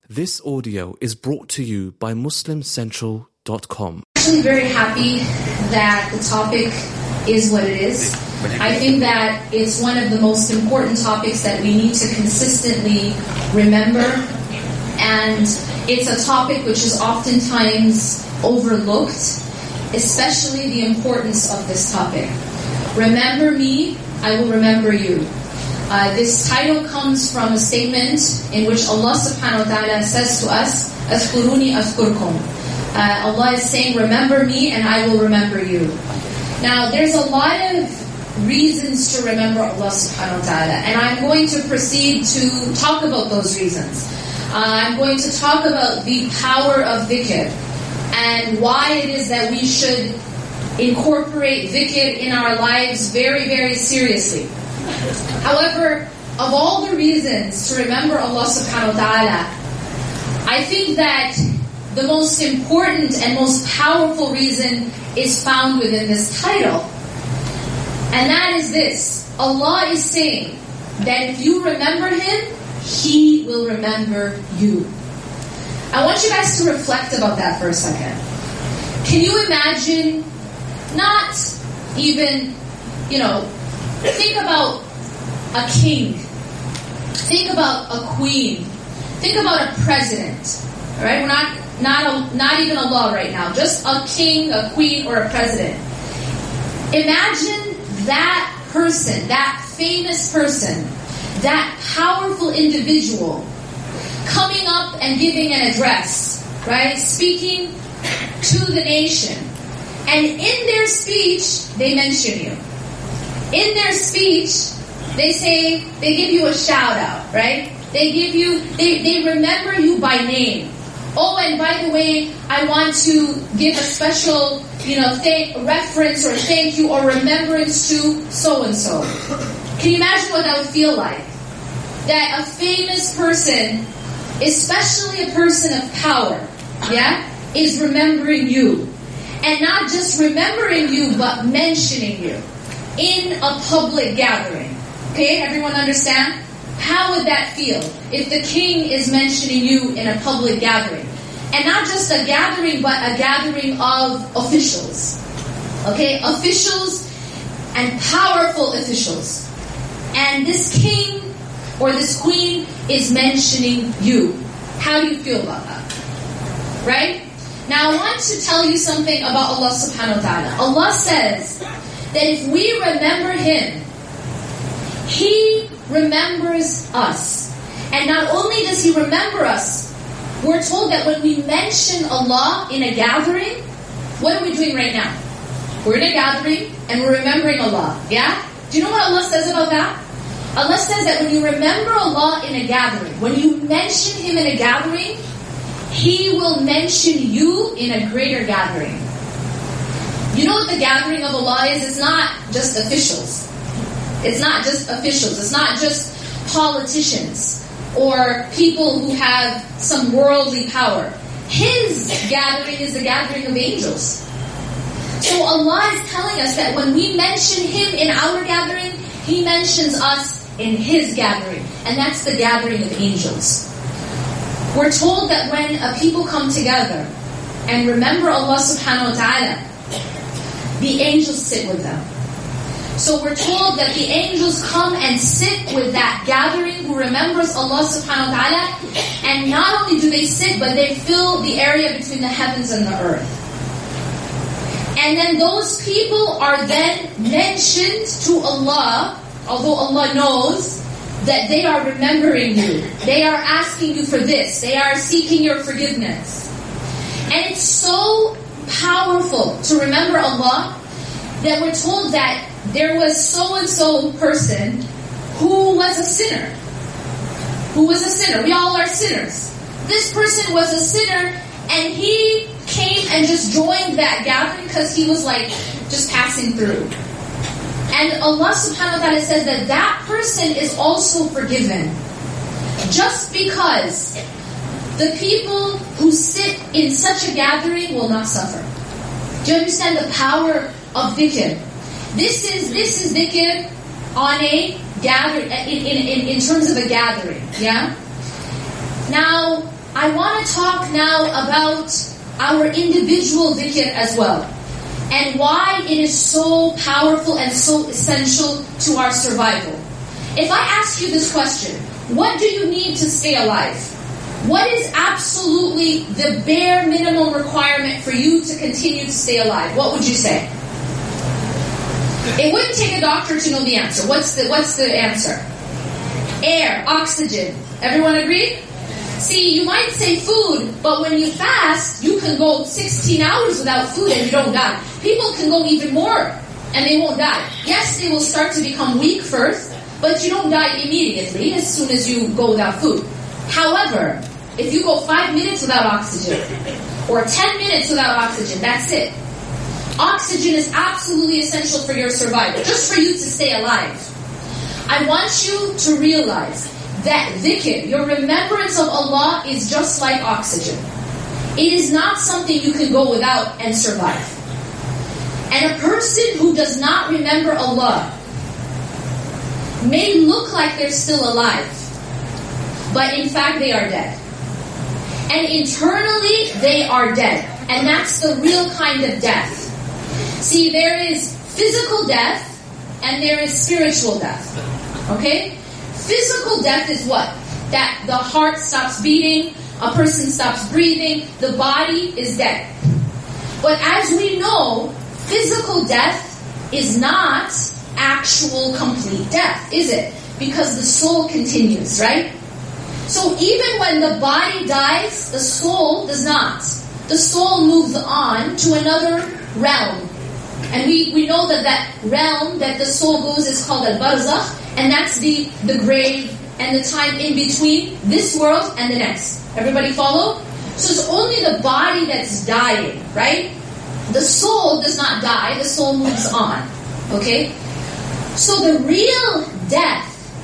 This audio is brought to you by MuslimCentral.com. I'm actually very happy that the topic is what it is. I think that it's one of the most important topics that we need to consistently remember. And it's a topic which is oftentimes overlooked, especially the importance of this topic. Remember me, I will remember you. This title comes from a statement in which Allah subhanahu wa ta'ala says to us, "Azkuruni azkurkum." Allah is saying, remember me and I will remember you. Now, there's a lot of reasons to remember Allah subhanahu wa ta'ala, and I'm going to proceed to talk about those reasons. I'm going to talk about the power of dhikr and why it is that we should incorporate dhikr in our lives very, very seriously. However, of all the reasons to remember Allah subhanahu wa ta'ala, I think that the most important and most powerful reason is found within this title. And that is this. Allah is saying that if you remember Him, He will remember you. I want you guys to reflect about that for a second. Can you imagine, not even, think about a king. Think about a queen. Think about a president. All right? We're not even a law right now. Just a king, a queen, or a president. Imagine that person, that famous person, that powerful individual coming up and giving an address, right? Speaking to the nation. And in their speech, they mention you. In their speech, they give you a shout out, right? They remember you by name. Oh, and by the way, I want to give a special, reference or thank you or remembrance to so-and-so. Can you imagine what that would feel like? That a famous person, especially a person of power, is remembering you. And not just remembering you, but mentioning you in a public gathering. Okay, everyone understand? How would that feel if the king is mentioning you in a public gathering? And not just a gathering, but a gathering of officials. Okay, officials and powerful officials. And this king or this queen is mentioning you. How do you feel about that? Right? Now I want to tell you something about Allah subhanahu wa ta'ala. Allah says that if we remember Him, He remembers us. And not only does He remember us, we're told that when we mention Allah in a gathering, what are we doing right now? We're in a gathering and we're remembering Allah. Yeah? Do you know what Allah says about that? Allah says that when you remember Allah in a gathering, when you mention Him in a gathering, He will mention you in a greater gathering. You know what the gathering of Allah is? It's not just officials. It's not just officials. It's not just politicians or people who have some worldly power. His gathering is the gathering of angels. So Allah is telling us that when we mention Him in our gathering, He mentions us in His gathering. And that's the gathering of angels. We're told that when a people come together and remember Allah subhanahu wa ta'ala, the angels sit with them. So we're told that the angels come and sit with that gathering who remembers Allah subhanahu wa ta'ala, and not only do they sit, but they fill the area between the heavens and the earth. And then those people are then mentioned to Allah, although Allah knows that they are remembering you. They are asking you for this. They are seeking your forgiveness. And it's so powerful to remember Allah that we're told that there was so-and-so person who was a sinner. We all are sinners. This person was a sinner, and he came and just joined that gathering because he was just passing through. And Allah subhanahu wa ta'ala says that that person is also forgiven. Just because the people who sit in such a gathering will not suffer. Do you understand the power of dhikr? This is dhikr on a gather in terms of a gathering. Yeah. Now I I want to talk now about our individual dhikr as well, and why it is so powerful and so essential to our survival. If I ask you this question, what do you need to stay alive? What is absolutely the bare minimum requirement for you to continue to stay alive? What would you say? It wouldn't take a doctor to know the answer. What's the answer? Air, oxygen. Everyone agree? See, you might say food, but when you fast, you can go 16 hours without food and you don't die. People can go even more and they won't die. Yes, they will start to become weak first, but you don't die immediately as soon as you go without food. However, if you go 5 minutes without oxygen, or 10 minutes without oxygen, that's it. Oxygen is absolutely essential for your survival, just for you to stay alive. I want you to realize that dhikr, your remembrance of Allah, is just like oxygen. It is not something you can go without and survive. And a person who does not remember Allah may look like they're still alive, but in fact they are dead. And internally they are dead. And that's the real kind of death. See, there is physical death and there is spiritual death. Okay? Physical death is what? That the heart stops beating, a person stops breathing, the body is dead. But as we know, physical death is not actual complete death, is it? Because the soul continues, right? So even when the body dies, the soul does not. The soul moves on to another realm. And we know that realm that the soul goes is called al-barzakh, and that's the grave and the time in between this world and the next. Everybody follow? So it's only the body that's dying, right? The soul does not die, the soul moves on. Okay? So the real death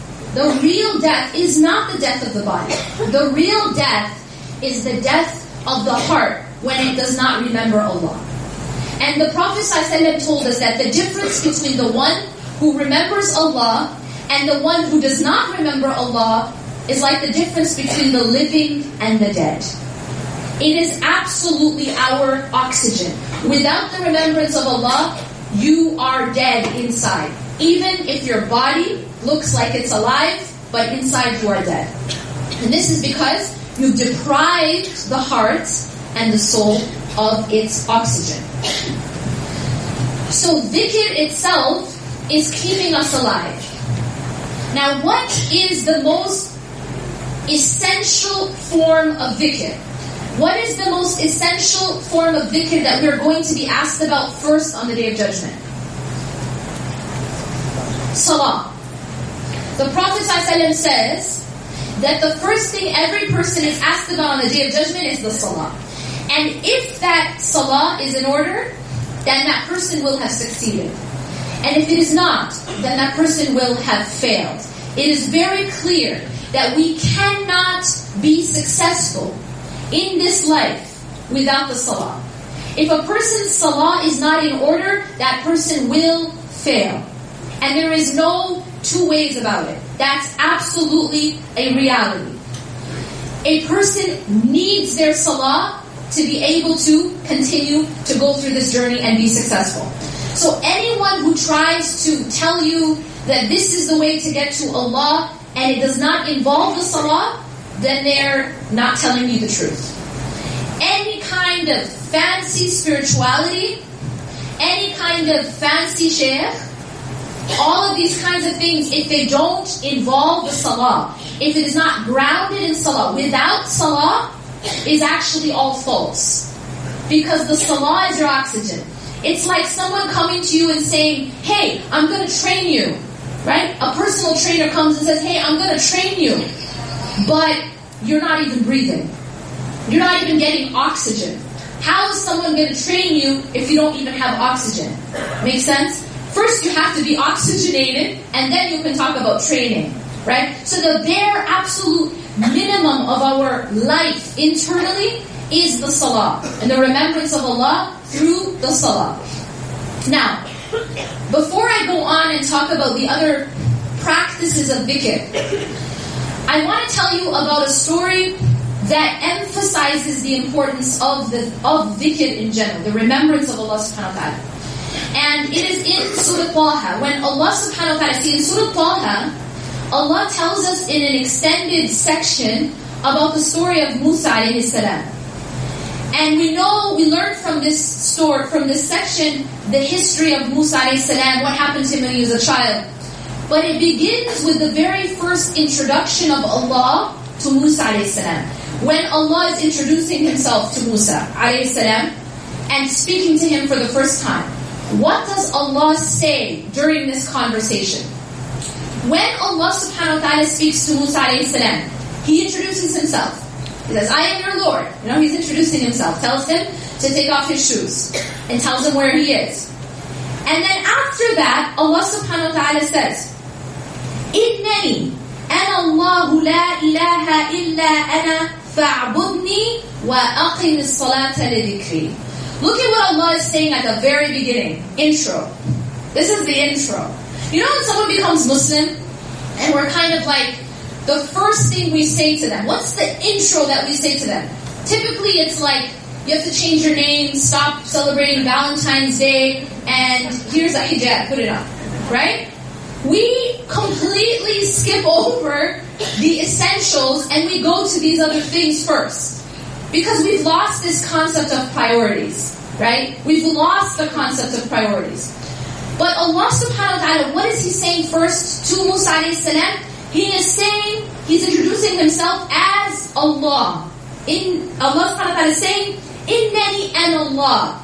is not the death of the body. The real death is the death of the heart when it does not remember Allah. And the Prophet ﷺ told us that the difference between the one who remembers Allah and the one who does not remember Allah is like the difference between the living and the dead. It is absolutely our oxygen. Without the remembrance of Allah, you are dead inside. Even if your body looks like it's alive, but inside you are dead. And this is because you've deprived the heart and the soul of its oxygen. So dhikr itself is keeping us alive. Now, what is the most essential form of dhikr? What is the most essential form of dhikr that we're going to be asked about first on the Day of Judgment? Salah. The Prophet ﷺ says that the first thing every person is asked about on the Day of Judgment is the salah. And if that salah is in order, then that person will have succeeded. And if it is not, then that person will have failed. It is very clear that we cannot be successful in this life without the salah. If a person's salah is not in order, that person will fail. And there is no two ways about it. That's absolutely a reality. A person needs their salah to be able to continue to go through this journey and be successful. So anyone who tries to tell you that this is the way to get to Allah and it does not involve the salah, then they're not telling you the truth. Any kind of fancy spirituality, any kind of fancy shaykh, all of these kinds of things, if they don't involve the salah, if it is not grounded in salah, without salah, is actually all false. Because the salah is your oxygen. It's like someone coming to you and saying, hey, I'm going to train you. Right? A personal trainer comes and says, hey, I'm going to train you. But you're not even breathing. You're not even getting oxygen. How is someone going to train you if you don't even have oxygen? Make sense? First you have to be oxygenated, and then you can talk about training. Right? So the bare absolute minimum of our life internally is the salah. And the remembrance of Allah through the salah. Now, before I go on and talk about the other practices of dhikr, I want to tell you about a story that emphasizes the importance of dhikr in general, the remembrance of Allah subhanahu wa ta'ala. And it is in Surah Taha, when Allah subhanahu wa ta'ala, see in Surah Taha, Allah tells us in an extended section about the story of Musa alayhi salam. And we learn from this story, from this section, the history of Musa alayhi salam, what happened to him when he was a child. But it begins with the very first introduction of Allah to Musa alayhi salam. When Allah is introducing Himself to Musa alayhi salam and speaking to him for the first time, what does Allah say during this conversation? When Allah subhanahu wa ta'ala speaks to Musa alayhi salam, He introduces Himself. He says, I am your Lord. He's introducing Himself. Tells him to take off his shoes. And tells him where he is. And then after that, Allah subhanahu wa ta'ala says, إِنَّنِي أَنَا اللَّهُ لَا إِلَهَ إِلَّا أَنَا فَاعْبُدْنِي وَأَقِمِ الصَّلَاةَ لِذِكْرِي. Look at what Allah is saying at the very beginning. Intro. This is the intro. You know when someone becomes Muslim, and we're kind of like, the first thing we say to them, what's the intro that we say to them? Typically it's like, you have to change your name, stop celebrating Valentine's Day, and here's a hijab, put it on. Right? We completely skip over the essentials and we go to these other things first. Because we've lost this concept of priorities. Right? We've lost the concept of priorities. But Allah subhanahu wa ta'ala, what is He saying first to Musa alayhi salam? He is saying, He's introducing Himself as Allah. Allah subhanahu wa ta'ala is saying, إِنَّنِي أَنَا اللَّهُ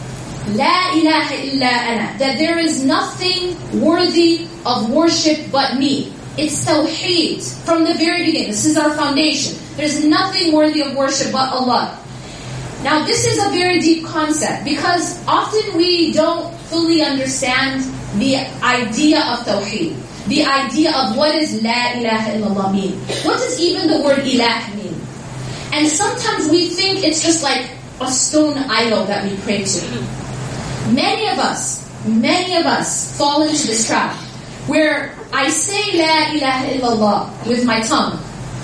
لَا إِلَهَ إِلَّا أَنَا. That there is nothing worthy of worship but me. It's Tawheed from the very beginning. This is our foundation. There's nothing worthy of worship but Allah. Now this is a very deep concept because often we don't fully understand the idea of Tawheed. The idea of what does La ilaha illallah mean. What does even the word ilah mean? And sometimes we think it's just like a stone idol that we pray to. Many of us fall into this trap where I say La ilaha illallah with my tongue,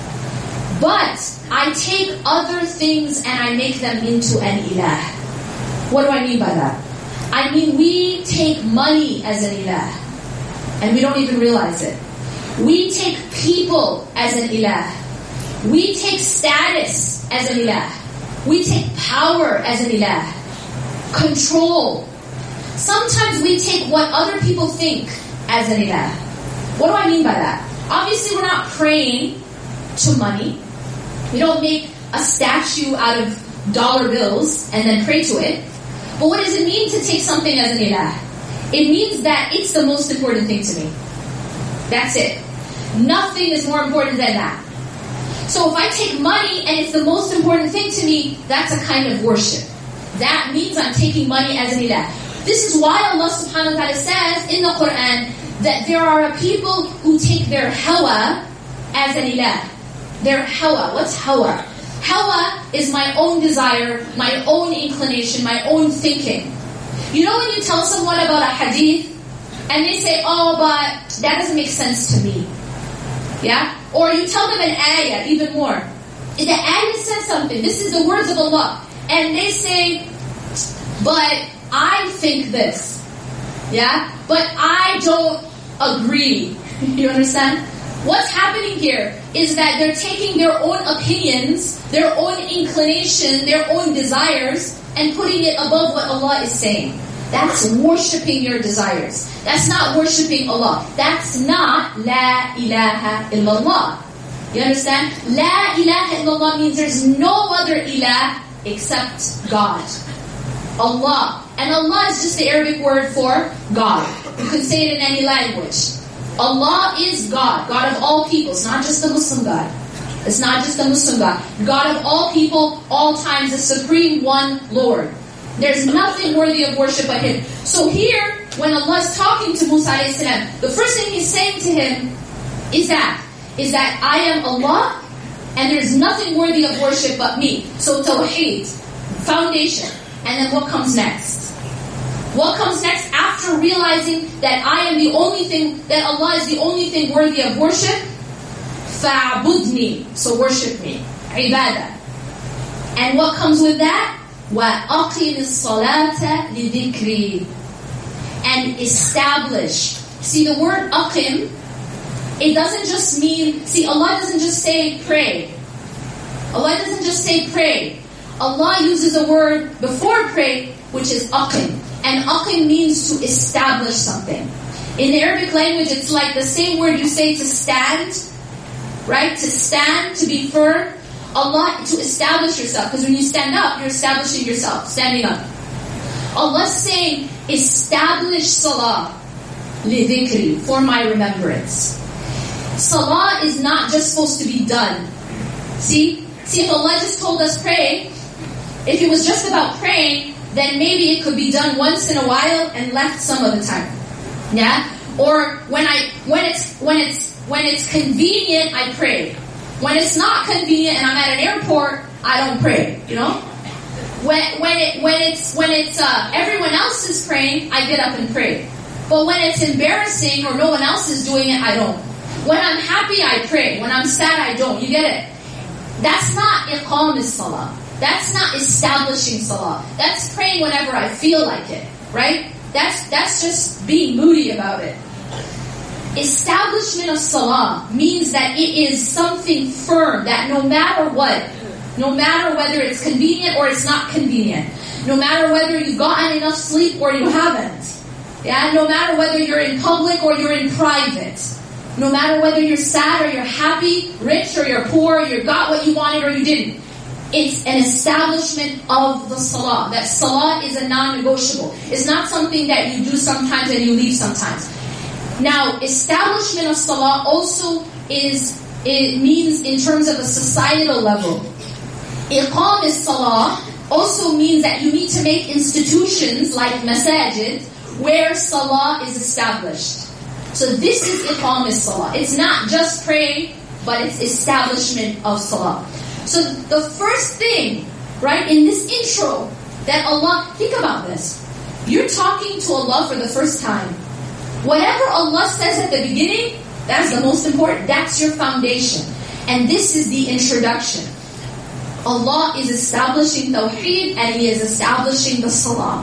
but I take other things and I make them into an ilah. What do I mean by that? I mean we take money as an ilah, and we don't even realize it. We take people as an ilah. We take status as an ilah. We take power as an ilah. Control. Sometimes we take what other people think as an ilah. What do I mean by that? Obviously we're not praying to money. We don't make a statue out of dollar bills and then pray to it. But what does it mean to take something as an ilah? It means that it's the most important thing to me. That's it. Nothing is more important than that. So if I take money and it's the most important thing to me, that's a kind of worship. That means I'm taking money as an ilah. This is why Allah subhanahu wa ta'ala says in the Quran that there are people who take their hawa as an ilah. Their hawa. What's hawa? Hawa is my own desire, my own inclination, my own thinking. You know when you tell someone about a hadith and they say, oh, but that doesn't make sense to me. Yeah? Or you tell them an ayah, even more. The ayah says something. This is the words of Allah. And they say, but I think this. Yeah? But I don't agree. You understand? What's happening here is that they're taking their own opinions, their own inclination, their own desires, and putting it above what Allah is saying. That's worshipping your desires. That's not worshipping Allah. That's not La ilaha illallah. You understand? La ilaha illallah means there's no other ilah except God. Allah. And Allah is just the Arabic word for God. You can say it in any language. Allah is God. God of all people. It's not just the Muslim God. It's not just the Muslim God. God of all people, all times, the Supreme One Lord. There's nothing worthy of worship but Him. So here, when Allah is talking to Musa alayhi salam, the first thing He's saying to him is that I am Allah, and there's nothing worthy of worship but me. So Tawheed, foundation. And then what comes next? What comes next after realizing that I am the only thing, that Allah is the only thing worthy of worship? Fa'budni. So worship me. ibadah. And what comes with that? وَأَقِمِ الصَّلَاةَ لِذِكْرِي. And establish. See, the word aqim, it doesn't just mean, see, Allah doesn't just say pray. Allah doesn't just say pray. Allah uses a word before pray, which is aqim. And aqim means to establish something. In the Arabic language, it's like the same word you say to stand, right? To stand, to be firm. Allah, to establish yourself. Because when you stand up, you're establishing yourself, standing up. Allah's saying, establish salah, lidhikri, for my remembrance. Salah is not just supposed to be done. See, if Allah just told us pray, if it was just about praying, then maybe it could be done once in a while and left some of the time. Yeah? Or when it's convenient, I pray. When it's not convenient and I'm at an airport, I don't pray. You know? When it's everyone else is praying, I get up and pray. But when it's embarrassing or no one else is doing it, I don't. When I'm happy, I pray. When I'm sad, I don't. You get it? That's not iqam as-salah. That's not establishing salah. That's praying whenever I feel like it, right? That's just being moody about it. Establishment of salah means that it is something firm, that no matter what, no matter whether it's convenient or it's not convenient, no matter whether you've gotten enough sleep or you haven't, yeah, no matter whether you're in public or you're in private, no matter whether you're sad or you're happy, rich or you're poor, you got what you wanted or you didn't, it's an establishment of the salah. That salah is a non-negotiable. It's not something that you do sometimes and you leave sometimes. Now, establishment of salah also it means in terms of a societal level. Iqam as-salah also means that you need to make institutions like masajid where salah is established. So this is iqam as-salah. It's not just praying, but it's establishment of salah. So the first thing, right, in this intro, that Allah, think about this. You're talking to Allah for the first time. Whatever Allah says at the beginning, that's the most important. That's your foundation. And this is the introduction. Allah is establishing Tawheed and He is establishing the Salah.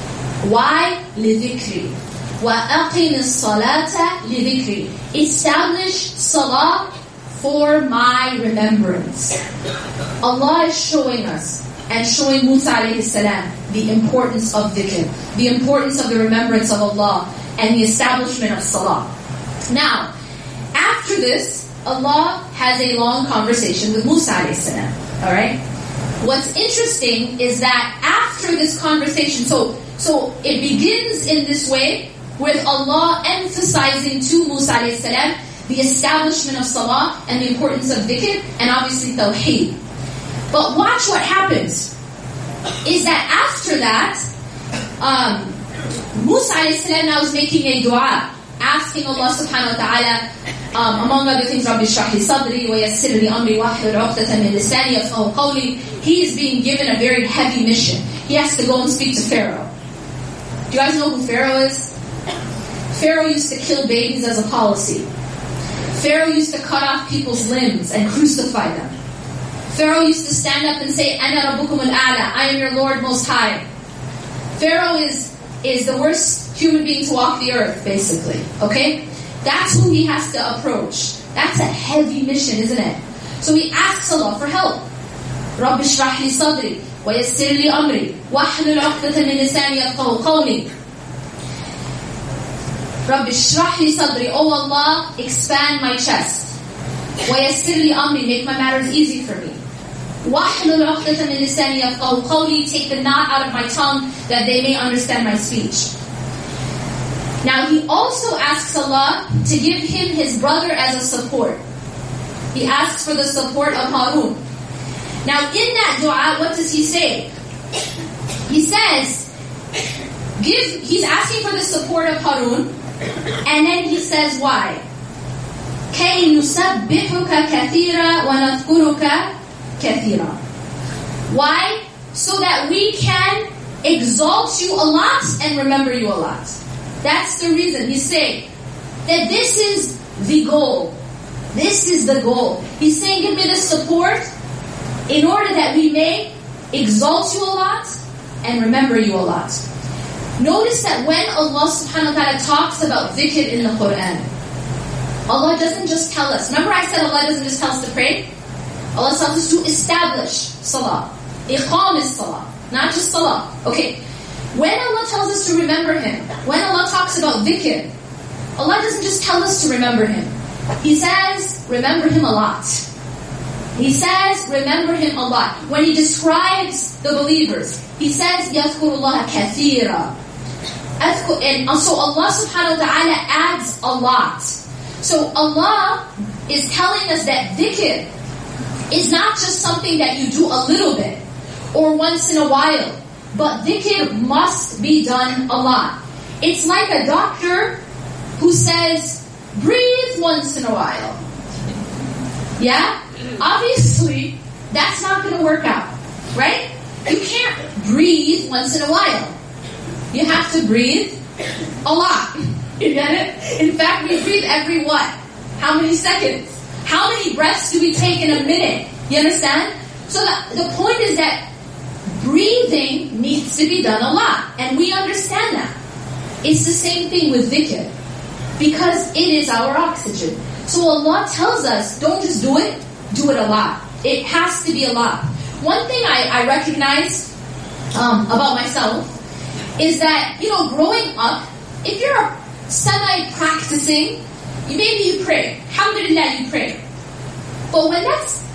Why? لِذِكْرِ وَأَقِمِ الصَّلَاةَ لِذِكْرِ. Establish Salah for my remembrance. Allah is showing us and showing Musa alayhi salam the importance of dhikr, the importance of the remembrance of Allah, and the establishment of salah. Now, after this, Allah has a long conversation with Musa alayhi salam. Alright? What's interesting is that after this conversation, so it begins in this way, with Allah emphasizing to Musa alayhi salam the establishment of salah and the importance of dhikr, and obviously tawheed. But watch what happens. Is that after that, Musa alayhi salam now is making a dua, asking Allah subhanahu wa ta'ala, among other things, Rabbi shrah li sadri wa yassir li amri wahlul 'uqdatan min lisani yafqahu qawli. He is being given a very heavy mission. He has to go and speak to Pharaoh. Do you guys know who Pharaoh is? Pharaoh used to kill babies as a policy. Pharaoh used to cut off people's limbs and crucify them. Pharaoh used to stand up and say, Ana rabbukum al-a'la, I am your Lord Most High. Pharaoh is the worst human being to walk the earth, basically. Okay? That's who he has to approach. That's a heavy mission, isn't it? So he asks Allah for help. Rabbi shrah li sadri wa yassir li amri wahlul 'uqdatan min lisani yafqahu qawli. Rabbi shrah li sadri, oh Allah, expand my chest. Wa yassir li amri, make my matters easy for me. Wahlul 'uqdatan min lisani yafqahu qawli, take the knot out of my tongue that they may understand my speech. Now he also asks Allah to give him his brother as a support. He asks for the support of Harun. Now in that dua, what does he say? He says, he's asking for the support of Harun, and then he says why? كَيْ نُسَبِّحُكَ كَثِيرًا وَنَذْكُرُكَ كَثِيرًا. Why? So that we can exalt you a lot and remember you a lot. That's the reason. He's saying that this is the goal. This is the goal. He's saying, give me the support in order that we may exalt you a lot and remember you a lot. Notice that when Allah subhanahu wa ta'ala talks about dhikr in the Quran, Allah doesn't just tell us. Remember I said Allah doesn't just tell us to pray? Allah tells us to establish salah. Iqam is salah, not just salah. Okay. When Allah tells us to remember Him, when Allah talks about dhikr, Allah doesn't just tell us to remember Him. He says, remember Him a lot. He says, remember Him a lot. When He describes the believers, He says, يَذْكُرُ اللَّهَ كَثِيرًا. And so Allah subhanahu wa ta'ala adds a lot. So Allah is telling us that dhikr is not just something that you do a little bit or once in a while, but dhikr must be done a lot. It's like a doctor who says, breathe once in a while. Yeah? Obviously, that's not going to work out, right? You can't breathe once in a while. You have to breathe a lot. You get it? In fact, we breathe every what? How many seconds? How many breaths do we take in a minute? You understand? So the point is that breathing needs to be done a lot. And we understand that. It's the same thing with dhikr. Because it is our oxygen. So Allah tells us, don't just do it a lot. It has to be a lot. One thing I recognize about myself is that, growing up, if you're semi-practicing, maybe you pray. Alhamdulillah, you pray. But when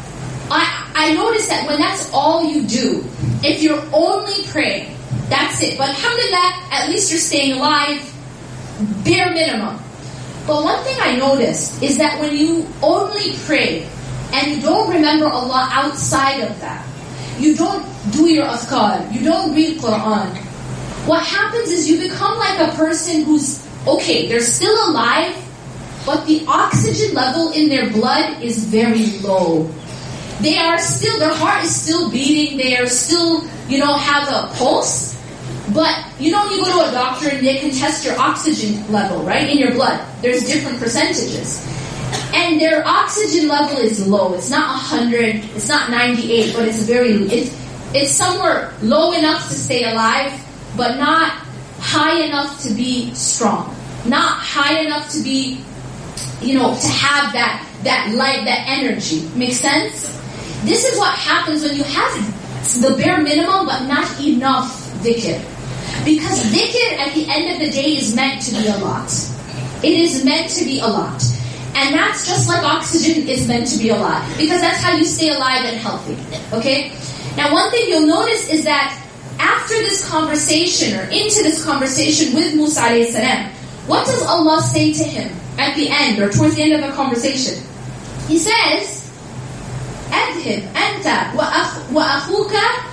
I notice that when that's all you do, if you're only praying, that's it. But alhamdulillah, at least you're staying alive, bare minimum. But one thing I noticed is that when you only pray and you don't remember Allah outside of that, you don't do your azkar, you don't read Quran, what happens is you become like a person who's, okay, they're still alive, but the oxygen level in their blood is very low. Their heart is still beating, they are still, have a pulse, but you go to a doctor and they can test your oxygen level, right, in your blood. There's different percentages. And their oxygen level is low. It's not 100, it's not 98, but it's somewhere low enough to stay alive, but not high enough to be strong. Not high enough to be, to have that light, that energy. Make sense? This is what happens when you have the bare minimum, but not enough dhikr. Because dhikr at the end of the day is meant to be a lot. It is meant to be a lot. And that's just like oxygen is meant to be a lot. Because that's how you stay alive and healthy. Okay? Now one thing you'll notice is that after this conversation, or into this conversation with Musa alayhi salam, what does Allah say to him at the end, or towards the end of the conversation? He says, أَذْهِبْ أَنْتَ وَأَخُوكَ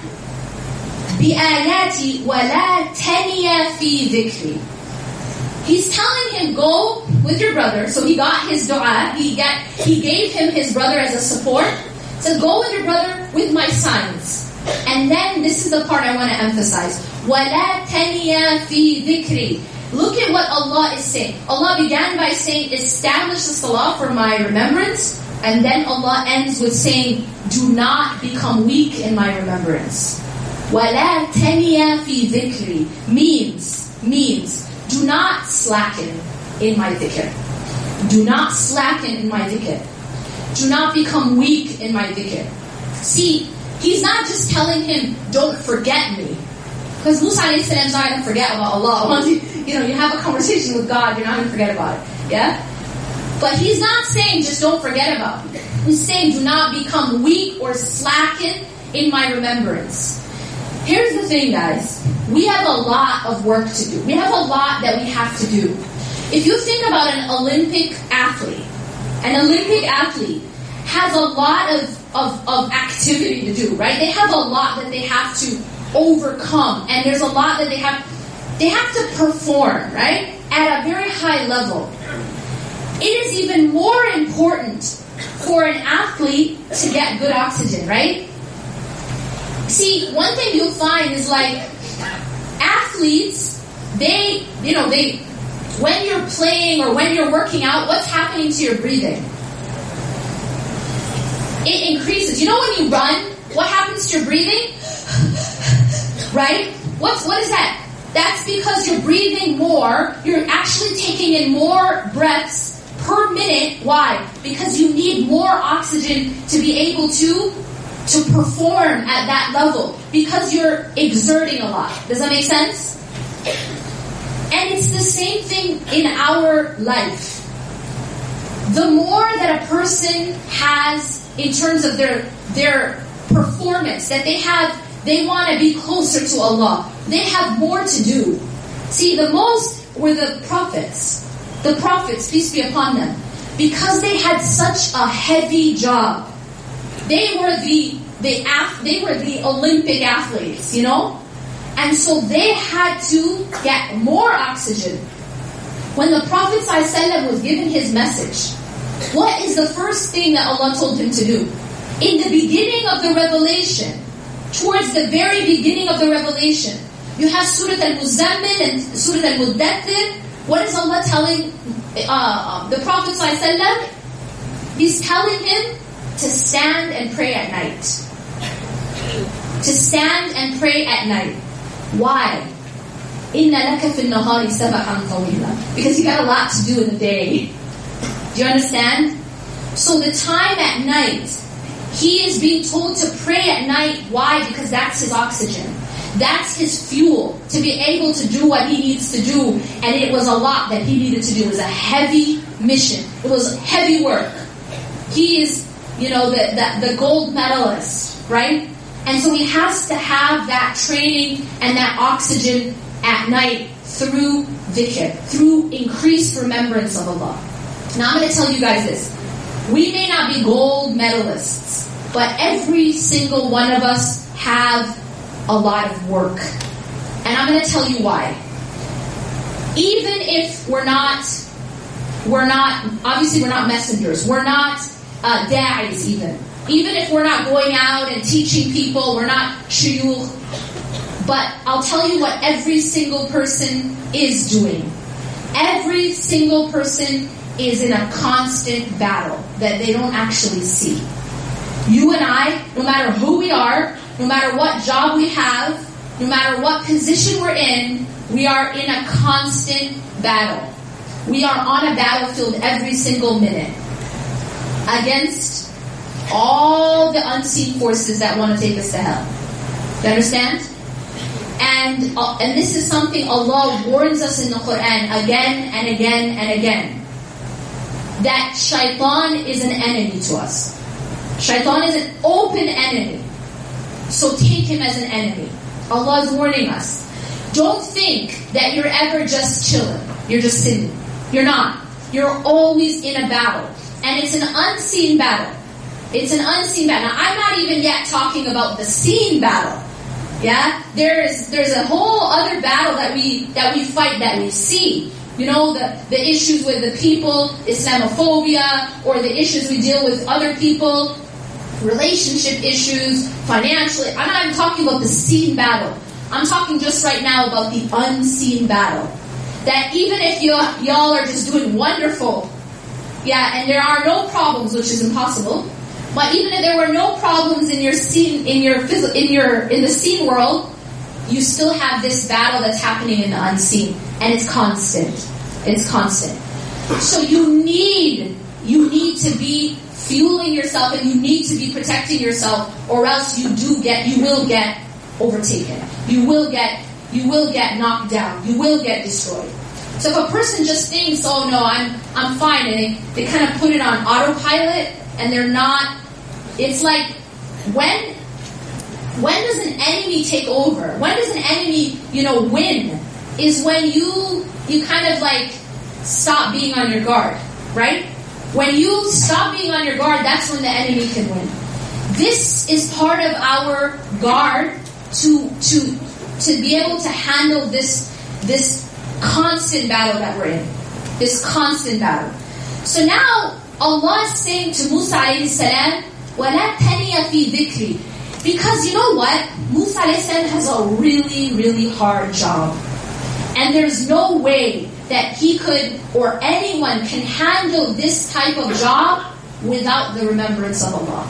بِآيَاتِي وَلَا تَنِيَ فِي ذِكْرِي. He's telling him, go with your brother. So he got his dua. He gave him his brother as a support. He said, go with your brother with my signs. And then this is the part I want to emphasize. وَلَا تَنِيَ فِي ذِكْرِي. Look at what Allah is saying. Allah began by saying, establish the salah for my remembrance. And then Allah ends with saying, do not become weak in my remembrance. وَلَا تَنِيَ فِي ذِكْرِي means, do not slacken in my dhikr. Do not slacken in my dhikr. Do not become weak in my dhikr. See, He's not just telling him, don't forget me. Because Musa alayhi salam is not going to forget about Allah. Once you have a conversation with God, you're not going to forget about it. Yeah? But He's not saying just don't forget about me. He's saying do not become weak or slacken in my remembrance. Here's the thing, guys. We have a lot of work to do. We have a lot that we have to do. If you think about an Olympic athlete has a lot of activity to do, right? They have a lot that they have to overcome, and there's a lot that they have to perform, right? At a very high level. It is even more important for an athlete to get good oxygen, right? See, one thing you'll find is like athletes, they when you're playing or when you're working out, what's happening to your breathing? It increases. When you run, what happens to your breathing? Right? What is that? That's because you're breathing more. You're actually taking in more breaths per minute. Why? Because you need more oxygen to be able to perform at that level. Because you're exerting a lot. Does that make sense? And it's the same thing in our life. The more that a person has in terms of their performance, that they want to be closer to Allah. They have more to do. See, the most were the prophets. The prophets, peace be upon them. Because they had such a heavy job. They were the Olympic athletes, you know? And so they had to get more oxygen. When the Prophet ﷺ was given his message, what is the first thing that Allah told him to do? In the beginning of the revelation, towards the very beginning of the revelation, you have Surah Al-Muzammil and Surah Al-Muddathir. What is Allah telling the Prophet ﷺ? He's telling him to stand and pray at night. To stand and pray at night. Why? إِنَّ لَكَ فِي النَّهَارِ سَبَحًا طَوِيلًا. Because you got a lot to do in the day. Do you understand? So the time at night, he is being told to pray at night. Why? Because that's his oxygen. That's his fuel to be able to do what he needs to do. And it was a lot that he needed to do. It was a heavy mission. It was heavy work. He is, the gold medalist, right? And so he has to have that training and that oxygen at night through dhikr, through increased remembrance of Allah. Now I'm going to tell you guys this. We may not be gold medalists, but every single one of us have a lot of work. And I'm going to tell you why. Even if we're not messengers, we're not da'is even. Even if we're not going out and teaching people, we're not shuyukh. But I'll tell you what every single person is doing. Every single person is in a constant battle that they don't actually see. You and I, no matter who we are, no matter what job we have, no matter what position we're in, we are in a constant battle. We are on a battlefield every single minute against all the unseen forces that want to take us to hell. You understand? And this is something Allah warns us in the Quran again and again and again. That shaitan is an enemy to us. Shaitan is an open enemy. So take him as an enemy. Allah is warning us. Don't think that you're ever just chilling. You're just sitting. You're not. You're always in a battle. And it's an unseen battle. It's an unseen battle. Now, I'm not even yet talking about the seen battle. Yeah? There's a whole other battle that we fight that we see. You know, the issues with the people, Islamophobia, or the issues we deal with other people, relationship issues, financially. I'm not even talking about the seen battle. I'm talking just right now about the unseen battle. That even if y'all are just doing wonderful, yeah, and there are no problems, which is impossible, but even if there were no problems in the seen world, you still have this battle that's happening in the unseen, and it's constant. It's constant. So you need to be fueling yourself, and you need to be protecting yourself, or else you will get overtaken. You will get knocked down. You will get destroyed. So if a person just thinks, "Oh no, I'm fine," and they kind of put it on autopilot, and they're not. It's like when does an enemy take over? When does an enemy, win? Is when you kind of like stop being on your guard, right? When you stop being on your guard, that's when the enemy can win. This is part of our guard to be able to handle this constant battle that we're in. This constant battle. So now Allah is saying to Musa alayhi salam, وَلَا تَنِيَ فِي ذِكْرِ. Because you know what? Musa alayhi salam has a really, really hard job. And there's no way that he could, or anyone can handle this type of job without the remembrance of Allah.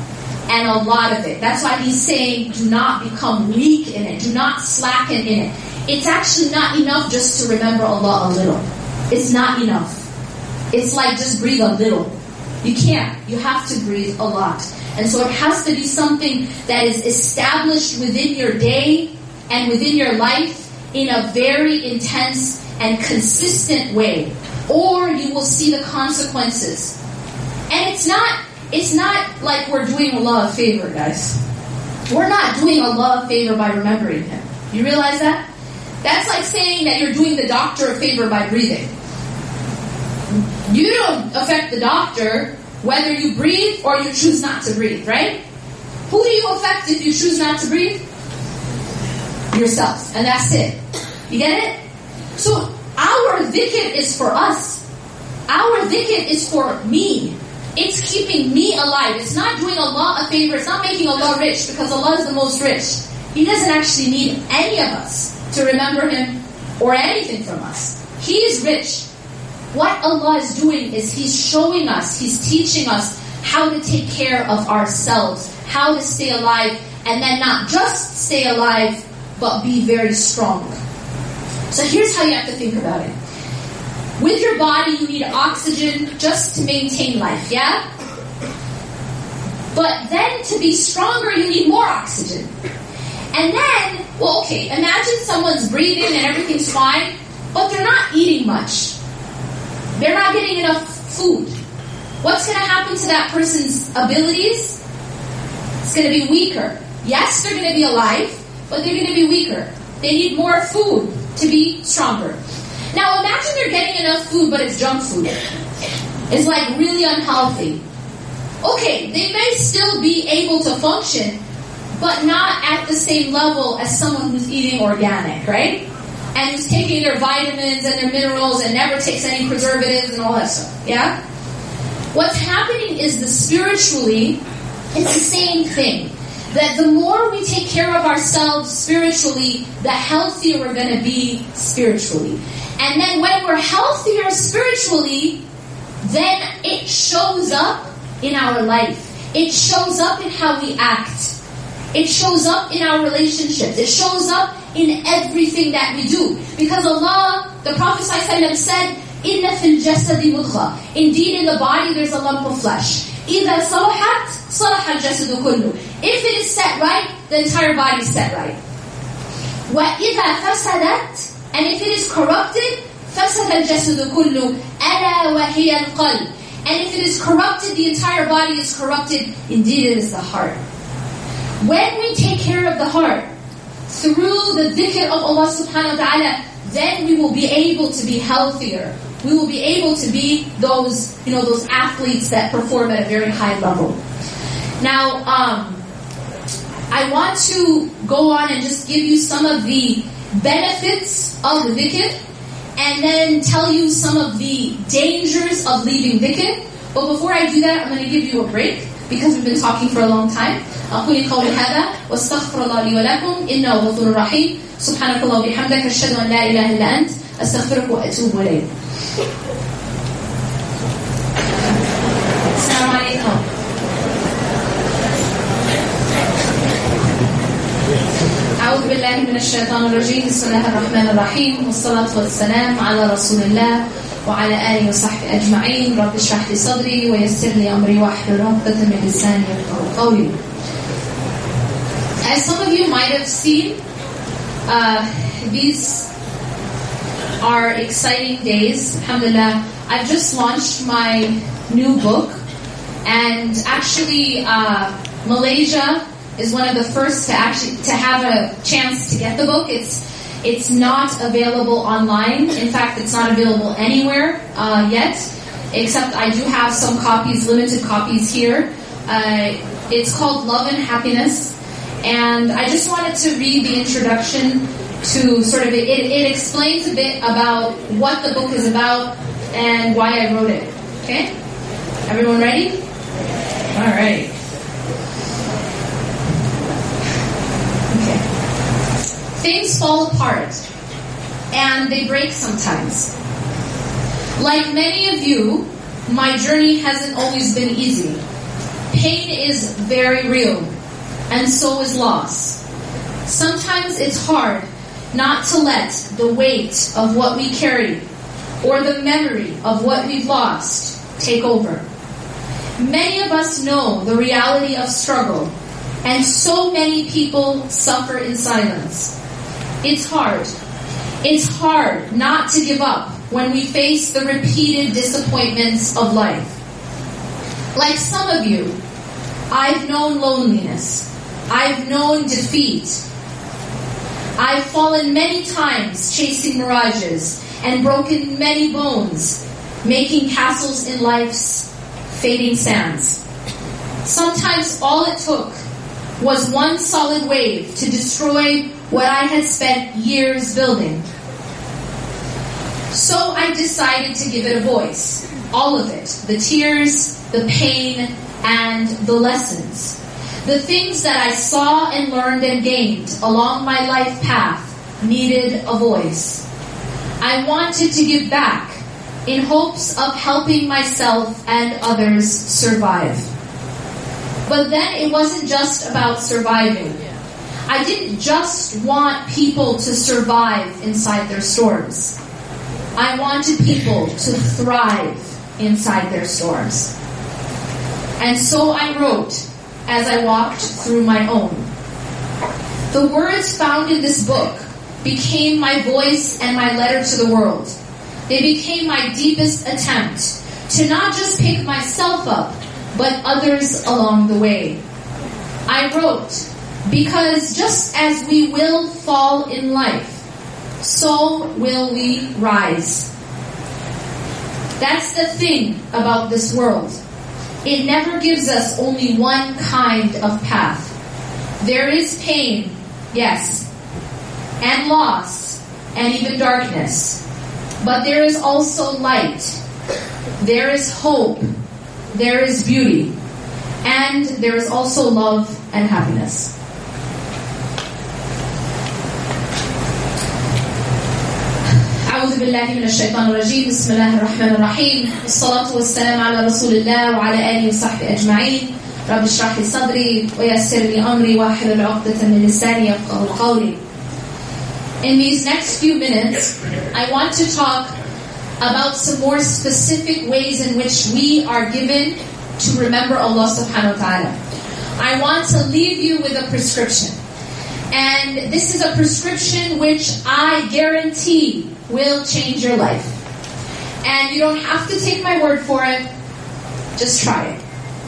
and a lot of it. That's why he's saying, do not become weak in it. Do not slacken in it. It's actually not enough just to remember Allah a little. It's not enough. It's like just breathe a little. You can't. You have to breathe a lot. And so it has to be something that is established within your day and within your life in a very intense and consistent way. Or you will see the consequences. And it's not like we're doing Allah a favor, guys. We're not doing Allah a favor by remembering Him. You realize that? That's like saying that you're doing the doctor a favor by breathing. You don't affect the doctor whether you breathe or you choose not to breathe, right? Who do you affect if you choose not to breathe? Yourself. And that's it. You get it? So our dhikr is for us. Our dhikr is for me. It's keeping me alive. It's not doing Allah a favor. It's not making Allah rich, because Allah is the most rich. He doesn't actually need any of us to remember Him or anything from us. He is rich. What Allah is doing is He's showing us, He's teaching us how to take care of ourselves, how to stay alive, and then not just stay alive, but be very strong. So here's how you have to think about it. With your body, you need oxygen just to maintain life, yeah? But then to be stronger, you need more oxygen. And then, well, okay, imagine someone's breathing and everything's fine, but they're not eating much. They're not getting enough food. What's going to happen to that person's abilities? It's going to be weaker. Yes, they're going to be alive, but they're going to be weaker. They need more food to be stronger. Now imagine they're getting enough food, but it's junk food. It's like really unhealthy. Okay, they may still be able to function, but not at the same level as someone who's eating organic, right? And who's taking their vitamins and their minerals and never takes any preservatives and all that stuff, yeah? What's happening is that spiritually, it's the same thing. That the more we take care of ourselves spiritually, the healthier we're going to be spiritually. And then when we're healthier spiritually, then it shows up in our life. It shows up in how we act. It shows up in our relationships. It shows up in everything that we do. Because Allah, the Prophet ﷺ said, إِنَّ فِي الْجَسَدِ مُضْغَةً. Indeed, in the body there's a lump of flesh. إِذَا صَلَحَتْ صَلَحَ الْجَسَدُ كُلُّهُ. If it is set right, the entire body is set right. وَإِذَا فَسَدَتْ. And if it is corrupted, فَسَدَ الْجَسَدُ كُلُّهُ أَلَا وَهِيَ الْقَلْبُ. And if it is corrupted, the entire body is corrupted. Indeed, it is the heart. When we take care of the heart, through the dhikr of Allah subhanahu wa ta'ala, then we will be able to be healthier. We will be able to be those athletes that perform at a very high level. Now, I want to go on and just give you some of the benefits of the dhikr, and then tell you some of the dangers of leaving dhikr. But before I do that, I'm going to give you a break, because we've been talking for a long time. أقول قولي هذا واستغفر الله لي ولكم إنه غفور رحيم سبحانك اللهم وبحمدك أشهد أن لا إله إلا أنت أستغفرك وأتوب إليك. السلام عليكم. أعوذ بالله من الشيطان الرجيم. بسم الله الرحمن الرحيم والصلاة والسلام على رسول الله وعلى آله وصحبه أجمعين. رب اشرح لي صدري ويسر لي أمري واحلل عقدة من لساني يفقهوا قولي. As some of you might have seen, these are exciting days. Alhamdulillah, I've just launched my new book, and actually Malaysia is one of the first to have a chance to get the book. It's not available online. In fact, it's not available anywhere yet, except I do have some copies, limited copies here. It's called Love and Happiness, and I just wanted to read the introduction to sort of, it explains a bit about what the book is about and why I wrote it. Okay? Everyone ready? All right. Okay. Things fall apart, and they break sometimes. Like many of you, my journey hasn't always been easy. Pain is very real, and so is loss. Sometimes it's hard not to let the weight of what we carry or the memory of what we've lost take over. Many of us know the reality of struggle, and so many people suffer in silence. It's hard. It's hard not to give up when we face the repeated disappointments of life. Like some of you, I've known loneliness. I've known defeat. I've fallen many times chasing mirages and broken many bones, making castles in life's fading sands. Sometimes all it took was one solid wave to destroy what I had spent years building. So I decided to give it a voice. All of it. The tears, the pain, and the lessons. The things that I saw and learned and gained along my life path needed a voice. I wanted to give back in hopes of helping myself and others survive. But then it wasn't just about surviving. I didn't just want people to survive inside their storms. I wanted people to thrive inside their storms. And so I wrote as I walked through my own. The words found in this book became my voice and my letter to the world. They became my deepest attempt to not just pick myself up, but others along the way. I wrote, because just as we will fall in life, so will we rise. That's the thing about this world. It never gives us only one kind of path. There is pain, yes, and loss, and even darkness. But there is also light. There is hope. There is beauty. And there is also love and happiness. أعوذ بالله من الشيطان الرجيم. بسم الله الرحمن الرحيم. والصلاة والسلام على رسول الله وعلى آله وصحبه أجمعين. رب اشرح لي صدري ويسر لي أمري واحلل عقدة من لساني يفقهوا قولي. In these next few minutes, I want to talk about some more specific ways in which we are given to remember Allah subhanahu wa ta'ala. I want to leave you with a prescription. And this is a prescription which I guarantee will change your life. And you don't have to take my word for it. Just try it.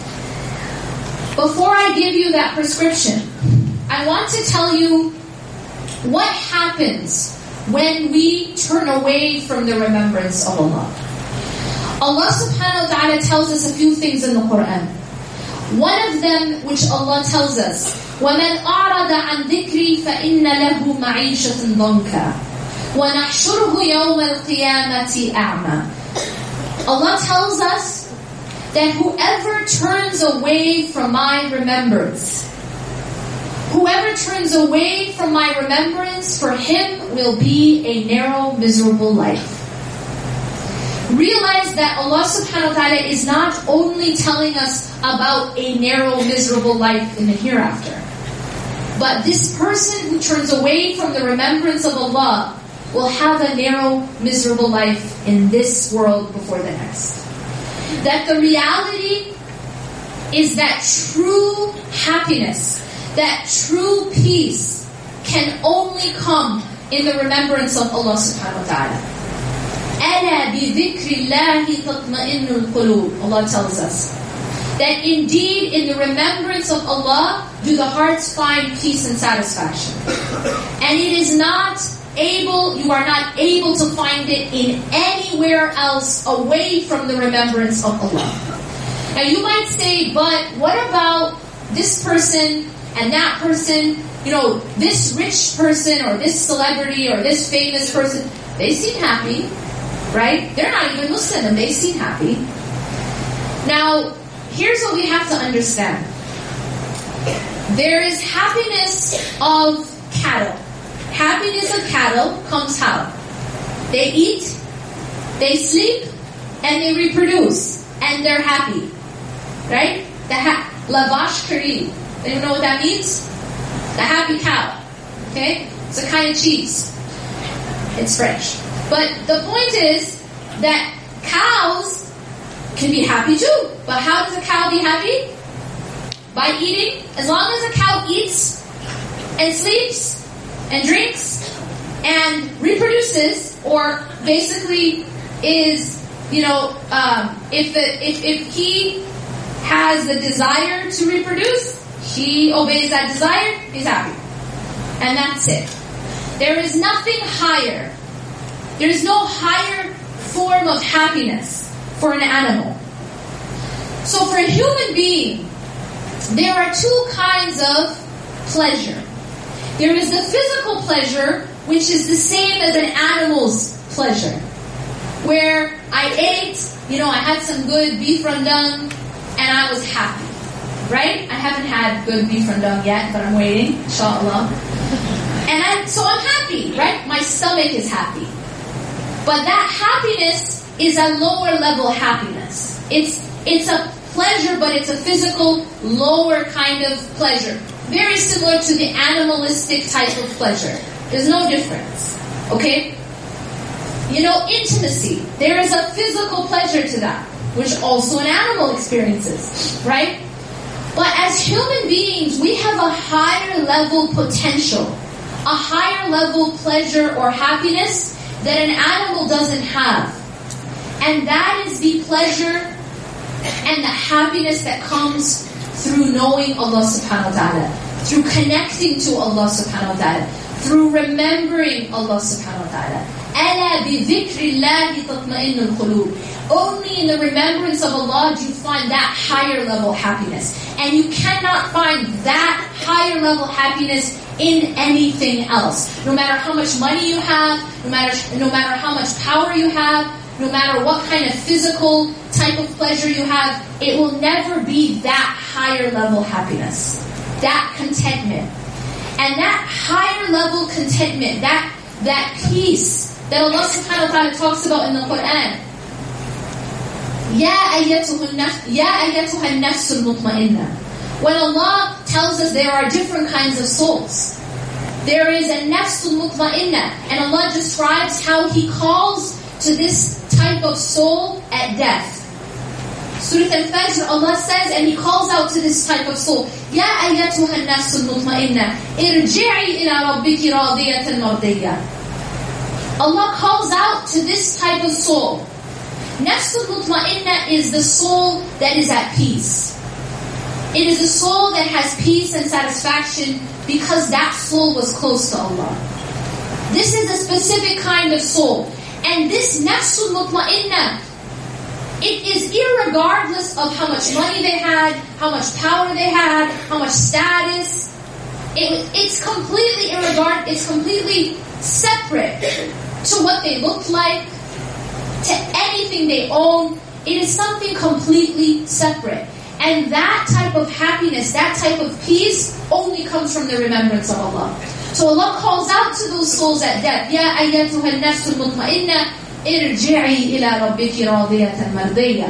Before I give you that prescription, I want to tell you what happens when we turn away from the remembrance of Allah. Allah subhanahu wa ta'ala tells us a few things in the Quran. One of them which Allah tells us, وَمَنْ أَعْرَضَ عَنْ ذِكْرِي فَإِنَّ لَهُ مَعِيشَةً ضَنْكًا وَنَحْشُرُهُ يَوْمَ الْقِيَامَةِ أَعْمَى. Allah tells us that whoever turns away from my remembrance, whoever turns away from my remembrance, for him will be a narrow, miserable life. Realize that Allah subhanahu wa ta'ala is not only telling us about a narrow, miserable life in the hereafter, but this person who turns away from the remembrance of Allah will have a narrow, miserable life in this world before the next. That the reality is that true happiness, that true peace can only come in the remembrance of Allah subhanahu wa ta'ala. أَلَا بِذِكْرِ اللَّهِ تَطْمَئِنُّ الْقُلُوبُ. Allah tells us that indeed in the remembrance of Allah do the hearts find peace and satisfaction. And it is not able, you are not able to find it in anywhere else away from the remembrance of Allah. Now you might say, but what about this person and that person? You know, this rich person or this celebrity or this famous person, they seem happy, right? They're not even Muslim and they seem happy. Now, here's what we have to understand. There is happiness of cattle. Happiness of cattle comes how? They eat, they sleep, and they reproduce, and they're happy. Right? lavash kari. Anyone know what that means? The happy cow. Okay? It's a kind of cheese. It's French. But the point is that cows can be happy too. But how does a cow be happy? By eating. As long as a cow eats and sleeps and drinks and reproduces, or basically is, if he has the desire to reproduce, he obeys that desire, he's happy. And that's it. There is nothing higher. There is no higher form of happiness for an animal. So for a human being, there are two kinds of pleasure. There is the physical pleasure, which is the same as an animal's pleasure. Where I ate, I had some good beef rendang, and I was happy. Right? I haven't had good beef rendang yet, but I'm waiting, inshallah. So I'm happy, right? My stomach is happy. But that happiness is a lower level happiness. It's a pleasure, but it's a physical, lower kind of pleasure. Very similar to the animalistic type of pleasure. There's no difference. Okay? Intimacy. There is a physical pleasure to that, which also an animal experiences, right? But as human beings, we have a higher level potential, a higher level pleasure or happiness that an animal doesn't have. And that is the pleasure and the happiness that comes through knowing Allah subhanahu wa ta'ala, through connecting to Allah subhanahu wa ta'ala, through remembering Allah subhanahu wa ta'ala. أَلَا بِذِكْرِ اللَّهِ تَطْمَئِنُّ الْقُلُوبِ. Only in the remembrance of Allah do you find that higher level happiness. And you cannot find that higher level happiness in anything else. No matter how much money you have, no matter how much power you have, no matter what kind of physical type of pleasure you have, it will never be that higher level happiness. That contentment. And that higher level contentment, that peace that Allah subhanahu wa ta'ala talks about in the Quran. يَا أَيَّتُهَا النَّفْسُ الْمُطْمَئِنَّةِ. When Allah tells us there are different kinds of souls, there is a nafsul mutma'inna, and Allah describes how He calls to this type of soul at death. Surah Al-Fajr, Allah says, and He calls out to this type of soul, يَا أَيَّتُهَا النَّفْسُ الْمُطْمَئِنَّةِ إِرْجِعِي إِلَىٰ رَبِّكِ رَاضِيَةً مَرْضِيَّةً. Allah calls out to this type of soul. Nafsul mutma'inna is the soul that is at peace. It is a soul that has peace and satisfaction because that soul was close to Allah. This is a specific kind of soul. And this nafsul mutma'inna, it is irregardless of how much money they had, how much power they had, how much status. It's completely irregardless. It's completely separate to what they looked like, to anything they own. It is something completely separate. And that type of happiness, that type of peace only comes from the remembrance of Allah. So Allah calls out to those souls at death, يَا أَيَّتُهَا النَّفْسُ الْمُطْمَئِنَّةِ إِرْجِعِي إِلَىٰ رَبِّكِ رَاضِيَةً مَرْضِيَّةً.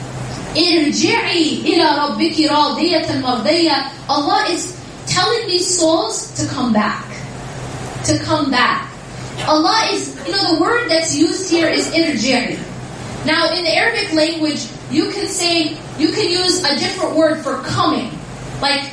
إِرْجِعِي إِلَىٰ رَبِّكِ رَاضِيَةً مَرْضِيَّةً. Allah is telling these souls to come back. To come back. Allah is, the word that's used here is irji'i. Now, in the Arabic language, you can use a different word for coming. Like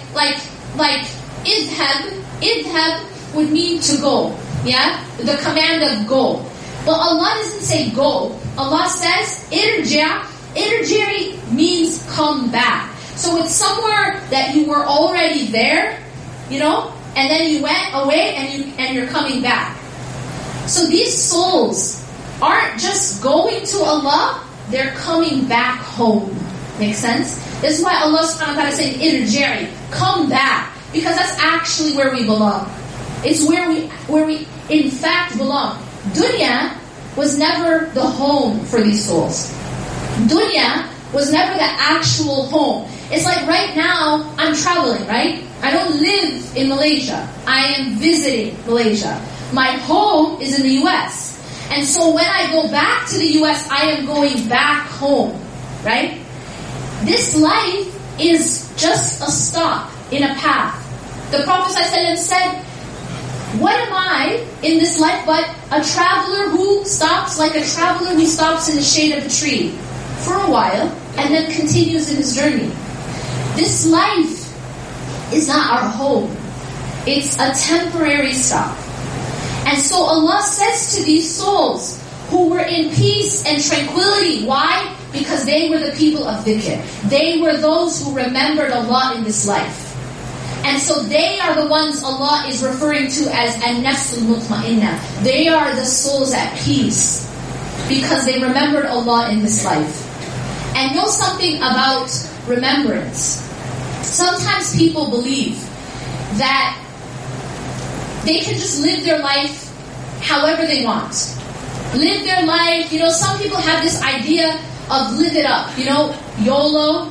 idhab. Idhab would mean to go. Yeah? The command of go. But Allah doesn't say go. Allah says irji'. Irji'i means come back. So it's somewhere that you were already there, and then you went away and you're coming back. So these souls aren't just going to Allah, they're coming back home. Make sense? This is why Allah subhanahu wa ta'ala is saying, irji'i, come back. Because that's actually where we belong. It's where we in fact belong. Dunya was never the home for these souls. Dunya was never the actual home. It's like right now, I'm traveling, right? I don't live in Malaysia. I am visiting Malaysia. My home is in the U.S. And so when I go back to the U.S., I am going back home, right? This life is just a stop in a path. The Prophet ﷺ said, what am I in this life but a traveler who stops, like a traveler who stops in the shade of a tree for a while and then continues in his journey. This life is not our home. It's a temporary stop. And so Allah says to these souls who were in peace and tranquility. Why? Because they were the people of dhikr. They were those who remembered Allah in this life. And so they are the ones Allah is referring to as an-nafsul mutma'inna. They are the souls at peace because they remembered Allah in this life. And know something about remembrance. Sometimes people believe that they can just live their life however they want. Live their life, some people have this idea of live it up, YOLO.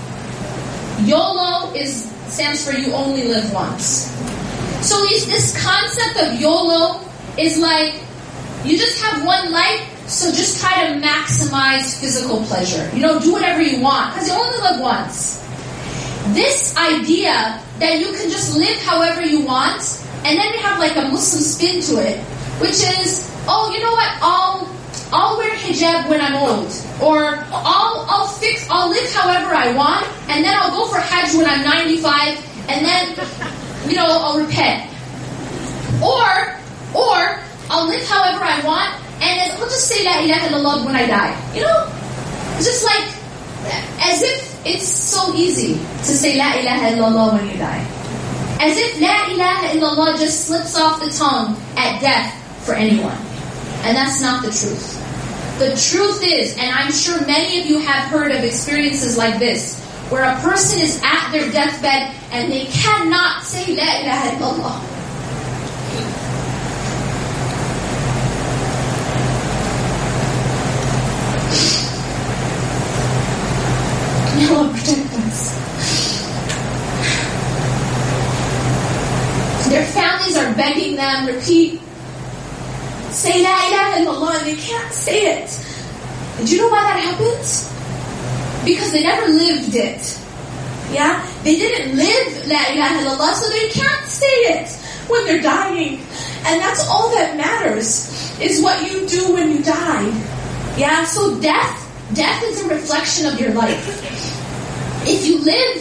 YOLO stands for you only live once. So this concept of YOLO is like, you just have one life, so just try to maximize physical pleasure. Do whatever you want, because you only live once. This idea that you can just live however you want, and then we have like a Muslim spin to it, which is, oh, you know what, I'll wear hijab when I'm old, or I'll live however I want, and then I'll go for Hajj when I'm 95, and then, I'll repent. Or I'll live however I want, and I'll just say La ilaha illallah when I die. It's just like, as if it's so easy to say La ilaha illallah when you die. As if La ilaha illallah just slips off the tongue at death for anyone. And that's not the truth. The truth is, and I'm sure many of you have heard of experiences like this, where a person is at their deathbed and they cannot say La ilaha illallah. May Allah protect us. Their families are begging them, repeat, say La ilaha illallah, and they can't say it. And do you know why that happens? Because they never lived it. Yeah? They didn't live La ilaha illallah, so they can't say it when they're dying. And that's all that matters, is what you do when you die. Yeah? So death is a reflection of your life. If you live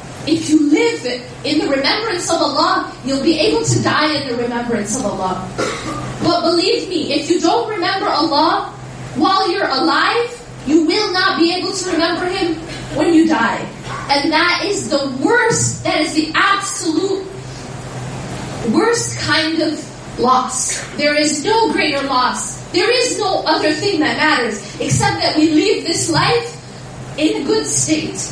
in the remembrance of Allah, you'll be able to die in the remembrance of Allah. But believe me, if you don't remember Allah while you're alive, you will not be able to remember Him when you die. And that is the worst, that is the absolute worst kind of loss. There is no greater loss. There is no other thing that matters except that we leave this life in a good state.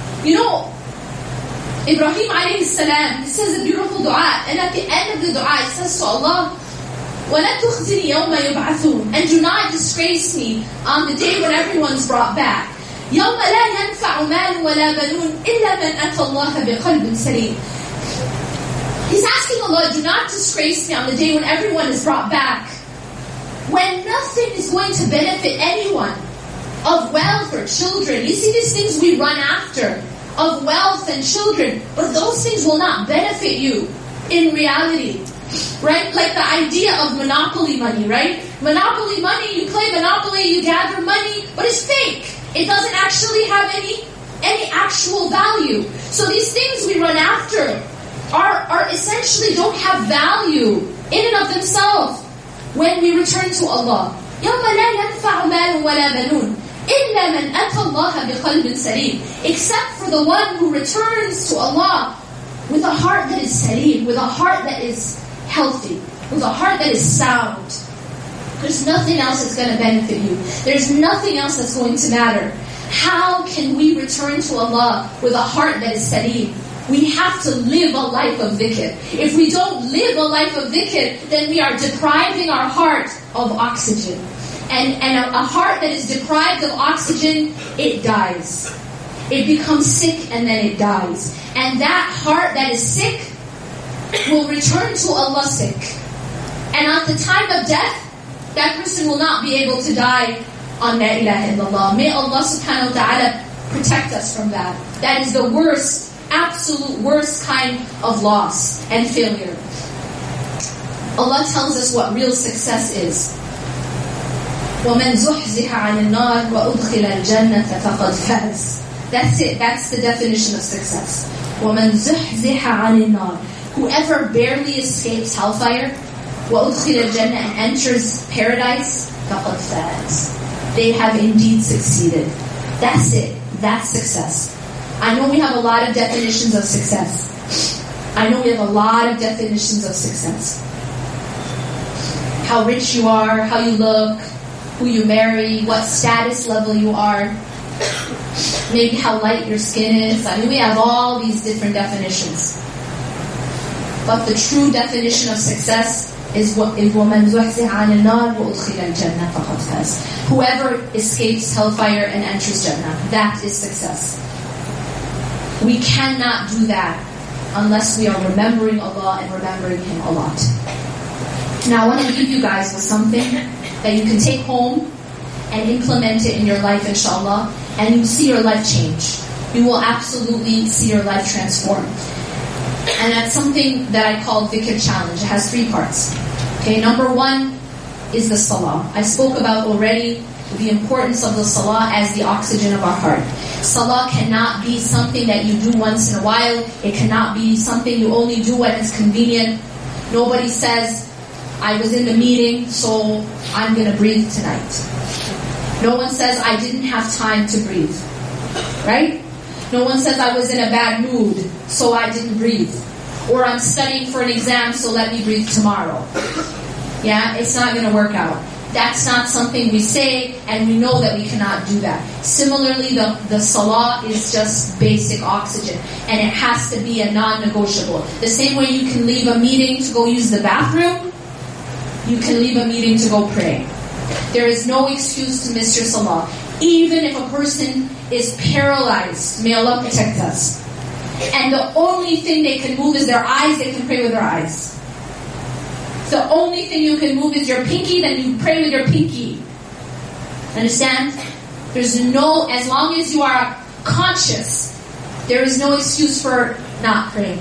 Ibrahim alayhi salam, he says a beautiful dua, and at the end of the dua, he says to Allah, وَلَا تُخْزِنِي يَوْمَ يُبْعَثُونَ, and do not disgrace me on the day when everyone's brought back. يَوْمَ لَا يَنْفَعُ مَالٌ وَلَا بَنُونَ إِلَّا مَنْ أَتَى اللَّهَ بِقَلْبٍ سَلِيمٍ. He's asking Allah, do not disgrace me on the day when everyone is brought back, when nothing is going to benefit anyone, of wealth or children. You see these things we run after, of wealth and children, but those things will not benefit you in reality. Right? Like the idea of monopoly money, right? Monopoly money, you play Monopoly, you gather money, but it's fake. It doesn't actually have any actual value. So these things we run after are essentially don't have value in and of themselves when we return to Allah. يَوْمَ لَا يَنْفَعُ مَالٌ وَلَا بَنُونَ إِلَّا مَنْ أَتَى اللَّهَ بِقَلْبٍ سَلِيمٍ, except for the one who returns to Allah with a heart that is salim, with a heart that is healthy, with a heart that is sound. There's nothing else that's going to benefit you. There's nothing else that's going to matter. How can we return to Allah with a heart that is salim? We have to live a life of dhikr. If we don't live a life of dhikr, then we are depriving our heart of oxygen. And a heart that is deprived of oxygen, it dies. It becomes sick and then it dies. And that heart that is sick will return to Allah sick. And at the time of death, that person will not be able to die on La ilaha illallah. May Allah subhanahu wa ta'ala protect us from that. That is the worst absolute worst kind of loss and failure. Allah tells us what real success is. وَمَنْ زُحْزِحَ عَنِ النَّارِ وَأُدْخِلَ الْجَنَّةَ فَقَدْ فَازَ. That's it. That's the definition of success. وَمَنْ زُحْزِحَ عَنِ النَّارِ. Whoever barely escapes hellfire, وَأُدْخِلَ الْجَنَّةَ, and enters paradise, فَقَدْ فَازَ. They have indeed succeeded. That's it. That's success. I know we have a lot of definitions of success. How rich you are, how you look, who you marry, what status level you are, maybe how light your skin is. I mean, we have all these different definitions. But the true definition of success is وَمَنْ زُحْزِحَ عَنِ النَّارِ وَأُدْخِلَ الْجَنَّةَ فَقَدْ فَازَ. Whoever escapes hellfire and enters Jannah, that is success. We cannot do that unless we are remembering Allah and remembering Him a lot. Now I want to leave you guys with something that you can take home and implement it in your life, inshallah, and you see your life change. You will absolutely see your life transform. And that's something that I call Dhikr Challenge. It has 3 parts. Okay, number 1 is the salah. I spoke about already the importance of the salah as the oxygen of our heart. Salah cannot be something that you do once in a while. It cannot be something you only do when it's convenient. Nobody says, I was in the meeting, so I'm going to breathe tonight. No one says, I didn't have time to breathe. Right? No one says, I was in a bad mood, so I didn't breathe. Or I'm studying for an exam, so let me breathe tomorrow. Yeah, it's not going to work out. That's not something we say, and we know that we cannot do that. Similarly, the salah is just basic oxygen, and it has to be a non-negotiable. The same way you can leave a meeting to go use the bathroom, you can leave a meeting to go pray. There is no excuse to miss your salah. Even if a person is paralyzed, may Allah protect us, and the only thing they can move is their eyes, they can pray with their eyes. The only thing you can move is your pinky, then you pray with your pinky. Understand? There's no, as long as you are conscious, there is no excuse for not praying.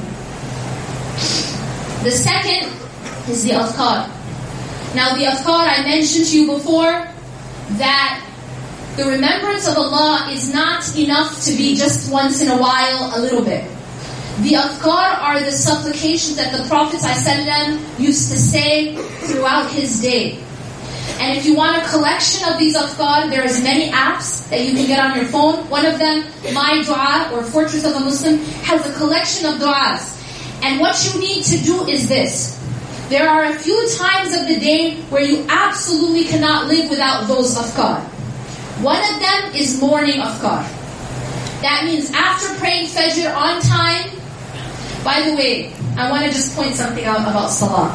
The second is the adhkar. Now the adhkar, I mentioned to you before that the remembrance of Allah is not enough to be just once in a while, a little bit. The adhkar are the supplications that the Prophet ﷺ used to say throughout his day. And if you want a collection of these adhkar, there is many apps that you can get on your phone. One of them, My Dua, or Fortress of a Muslim, has a collection of du'as. And what you need to do is this. There are a few times of the day where you absolutely cannot live without those adhkar. One of them is morning adhkar. That means after praying Fajr on time. By the way, I want to just point something out about salah.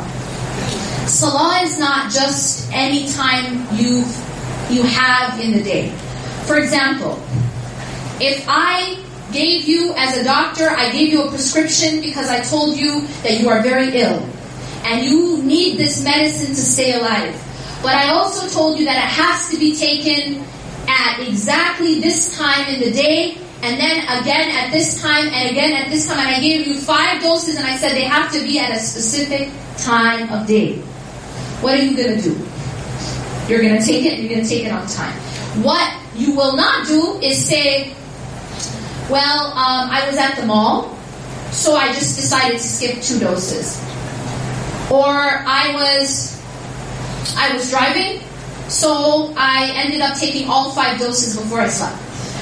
Salah is not just any time you have in the day. For example, if I gave you, as a doctor, I gave you a prescription because I told you that you are very ill and you need this medicine to stay alive. But I also told you that it has to be taken at exactly this time in the day, and then again at this time, and again at this time. And I gave you 5 doses, and I said they have to be at a specific time of day. What are you going to do? You're going to take it, you're going to take it on time. What you will not do is say, well, I was at the mall, so I just decided to skip 2 doses. Or I was driving, so I ended up taking all 5 doses before I slept.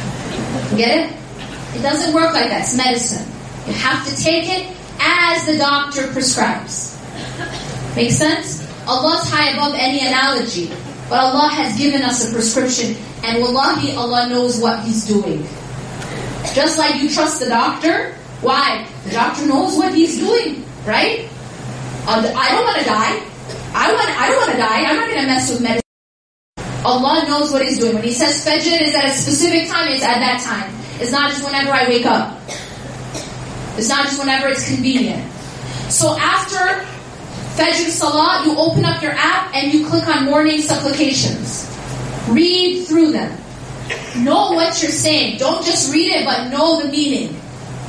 Get it? It doesn't work like that. It's medicine. You have to take it as the doctor prescribes. Make sense? Allah's high above any analogy. But Allah has given us a prescription. And wallahi, Allah knows what He's doing. Just like you trust the doctor. Why? The doctor knows what he's doing. Right? I don't want to die. I don't want to die. I'm not going to mess with medicine. Allah knows what He's doing. When He says Fajr is at a specific time, it's at that time. It's not just whenever I wake up. It's not just whenever it's convenient. So after Fajr Salah, you open up your app and you click on morning supplications. Read through them. Know what you're saying. Don't just read it, but know the meaning.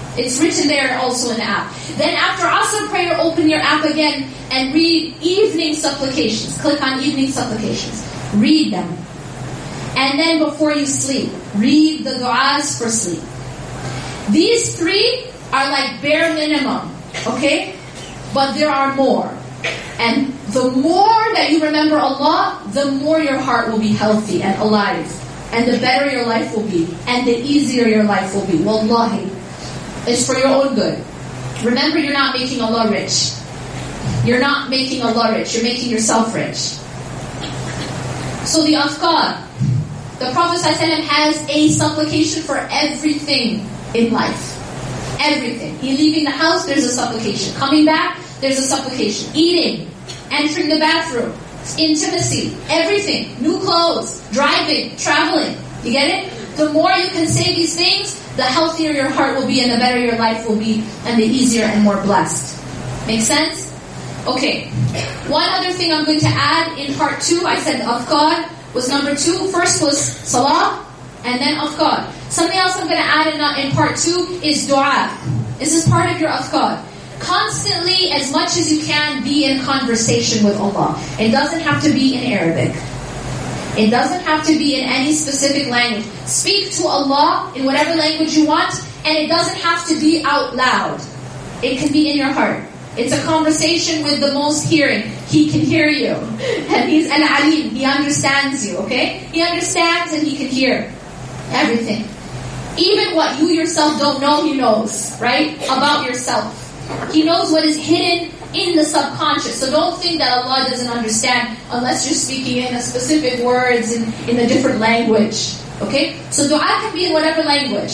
It's written there also in the app. Then after Asr prayer, open your app again and read evening supplications. Click on evening supplications. Read them. And then before you sleep, read the du'as for sleep. These three are like bare minimum, okay? But there are more. And the more that you remember Allah, the more your heart will be healthy and alive. And the better your life will be. And the easier your life will be. Wallahi. It's for your own good. Remember, you're not making Allah rich. You're not making Allah rich. You're making yourself rich. So the afkar. The Prophet ﷺ has a supplication for everything in life. Everything. He leaving the house, there's a supplication. Coming back, there's a supplication. Eating. Entering the bathroom. Intimacy. Everything. New clothes. Driving. Traveling. You get it? The more you can say these things, the healthier your heart will be and the better your life will be and the easier and more blessed. Make sense? Okay. One other thing I'm going to add in part 2, I said afkar was number 2. First was salah and then afkar. Something else I'm going to add in part 2 is dua. This is part of your afkar. Constantly, as much as you can, be in conversation with Allah. It doesn't have to be in Arabic. It doesn't have to be in any specific language. Speak to Allah in whatever language you want, and it doesn't have to be out loud. It can be in your heart. It's a conversation with the most hearing. He can hear you. And He's Al-Alim. He understands you, okay? He understands and He can hear everything. Even what you yourself don't know, He knows, right? About yourself. He knows what is hidden in the subconscious. So don't think that Allah doesn't understand unless you're speaking in a specific words in a different language. Okay? So dua can be in whatever language.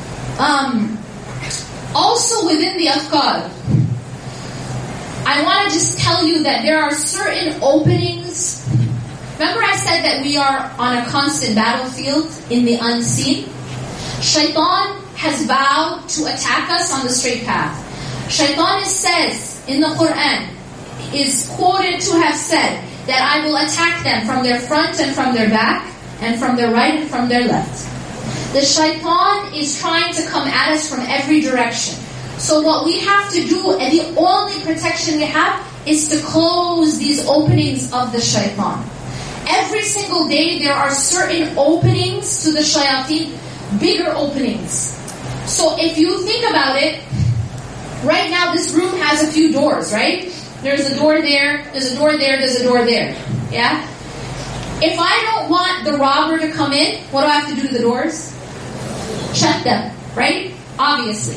Also within the afkar, I want to just tell you that there are certain openings. Remember I said that we are on a constant battlefield in the unseen? Shaitan has vowed to attack us on the straight path. Shaitan says in the Quran, is quoted to have said that I will attack them from their front and from their back, and from their right and from their left. The shaitan is trying to come at us from every direction. So what we have to do, and the only protection we have, is to close these openings of the shaitan. Every single day there are certain openings to the shayateen, bigger openings. So if you think about it, right now this room has a few doors, right? There's a door there, there's a door there, there's a door there. Yeah? If I don't want the robber to come in, what do I have to do to the doors? Shut them, right? Obviously.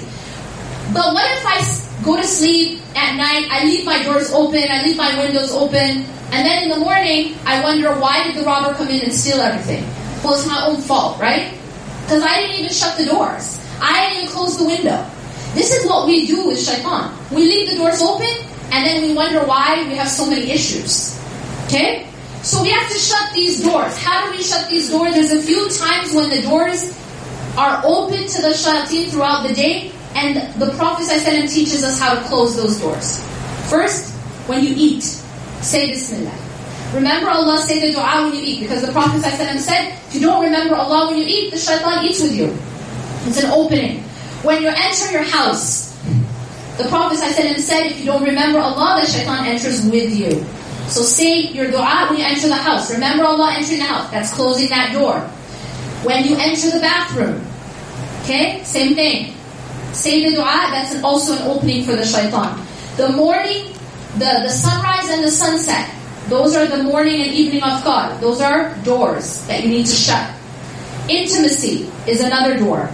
But what if I go to sleep at night, I leave my doors open, I leave my windows open, and then in the morning, I wonder why did the robber come in and steal everything? Well, it's my own fault, right? Because I didn't even shut the doors. I didn't even close the window. This is what we do with shaitan. We leave the doors open, and then we wonder why we have so many issues. Okay? So we have to shut these doors. How do we shut these doors? There's a few times when the doors are open to the shayateen throughout the day, and the Prophet ﷺ teaches us how to close those doors. First, when you eat, say Bismillah. Remember Allah, say the dua when you eat, because the Prophet ﷺ said, if you don't remember Allah when you eat, the shaitan eats with you. It's an opening. When you enter your house, the Prophet ﷺ said, if you don't remember Allah, the shaitan enters with you. So say your dua when you enter the house. Remember Allah entering the house. That's closing that door. When you enter the bathroom, okay, same thing. Say the dua, that's also an opening for the shaitan. The morning, the sunrise and the sunset, those are the morning and evening afkar. Those are doors that you need to shut. Intimacy is another door.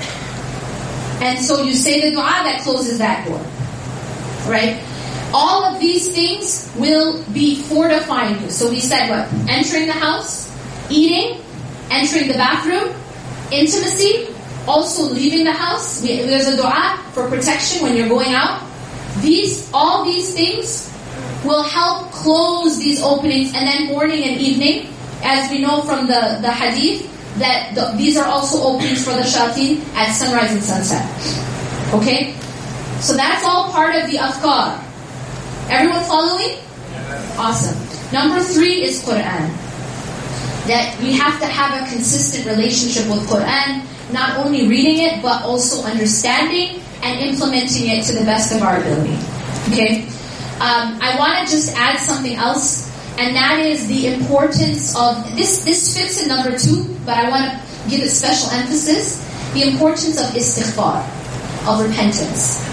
And so you say the dua that closes that door. Right? All of these things will be fortifying you. So we said what? Entering the house, eating, entering the bathroom, intimacy, also leaving the house. There's a dua for protection when you're going out. All these things will help close these openings. And then morning and evening, as we know from the hadith, that these are also openings for the shayateen at sunrise and sunset. Okay? So that's all part of the afkar. Everyone following? Awesome. Number 3 is Quran. That we have to have a consistent relationship with Quran, not only reading it, but also understanding and implementing it to the best of our ability. Okay? I want to just add something else, and that is the importance of, this fits in number 2, but I want to give it special emphasis, the importance of istighfar, of repentance.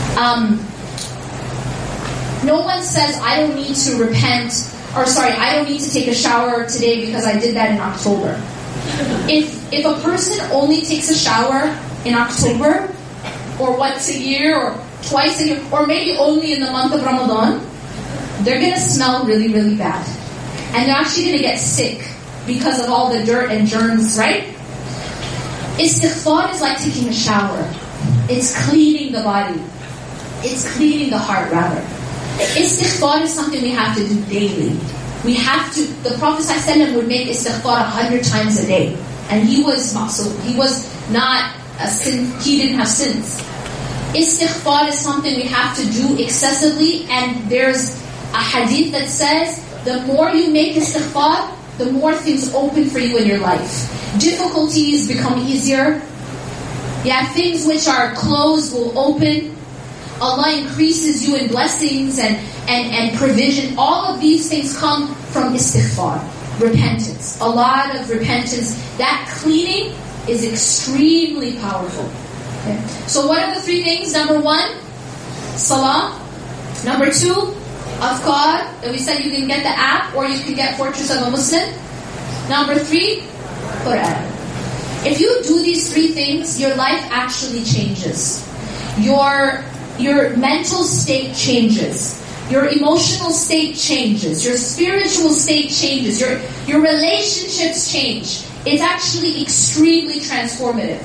No one says, I don't need to repent, I don't need to take a shower today because I did that in October. If a person only takes a shower in October, or once a year, or twice a year, or maybe only in the month of Ramadan, they're going to smell really, really bad. And they're actually going to get sick because of all the dirt and germs, right? Istighfar is like taking a shower. It's cleaning the body. It's cleaning the heart, rather. Istighfar is something we have to do daily. We have to, the Prophet ﷺ would make istighfar 100 times a day. And he was ma'soom. He was not a sin, he didn't have sins. Istighfar is something we have to do excessively, and there's a hadith that says, the more you make istighfar, the more things open for you in your life. Difficulties become easier. Yeah, things which are closed will open. Allah increases you in blessings and provision. All of these things come from istighfar, repentance. A lot of repentance. That cleaning is extremely powerful. Okay. So what are the 3 things? Number 1, salah. Number 2, afkar. That we said you can get the app or you can get Fortress of a Muslim. Number 3, Quran. If you do these 3 things, your life actually changes. Your mental state changes. Your emotional state changes. Your spiritual state changes. Your relationships change. It's actually extremely transformative.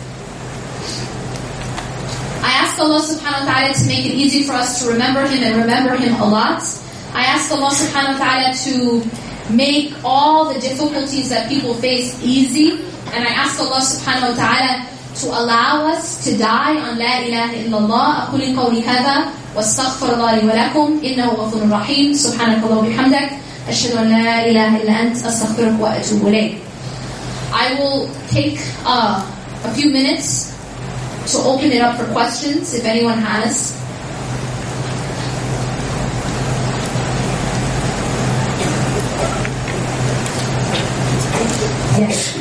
I ask Allah subhanahu wa ta'ala to make it easy for us to remember Him and remember Him a lot. I ask Allah subhanahu wa ta'ala to make all the difficulties that people face easy. And I ask Allah subhanahu wa ta'ala to allow us to die on La ilaha illallah. أقول قولي هذا واستغفر الله لي ولكم إنه غفور رحيم سبحانك اللهم وبحمدك أشهد أن لا إله إلا أنت أستغفرك وأتوب إليك. I will take a few minutes to open it up for questions if anyone has. Yes.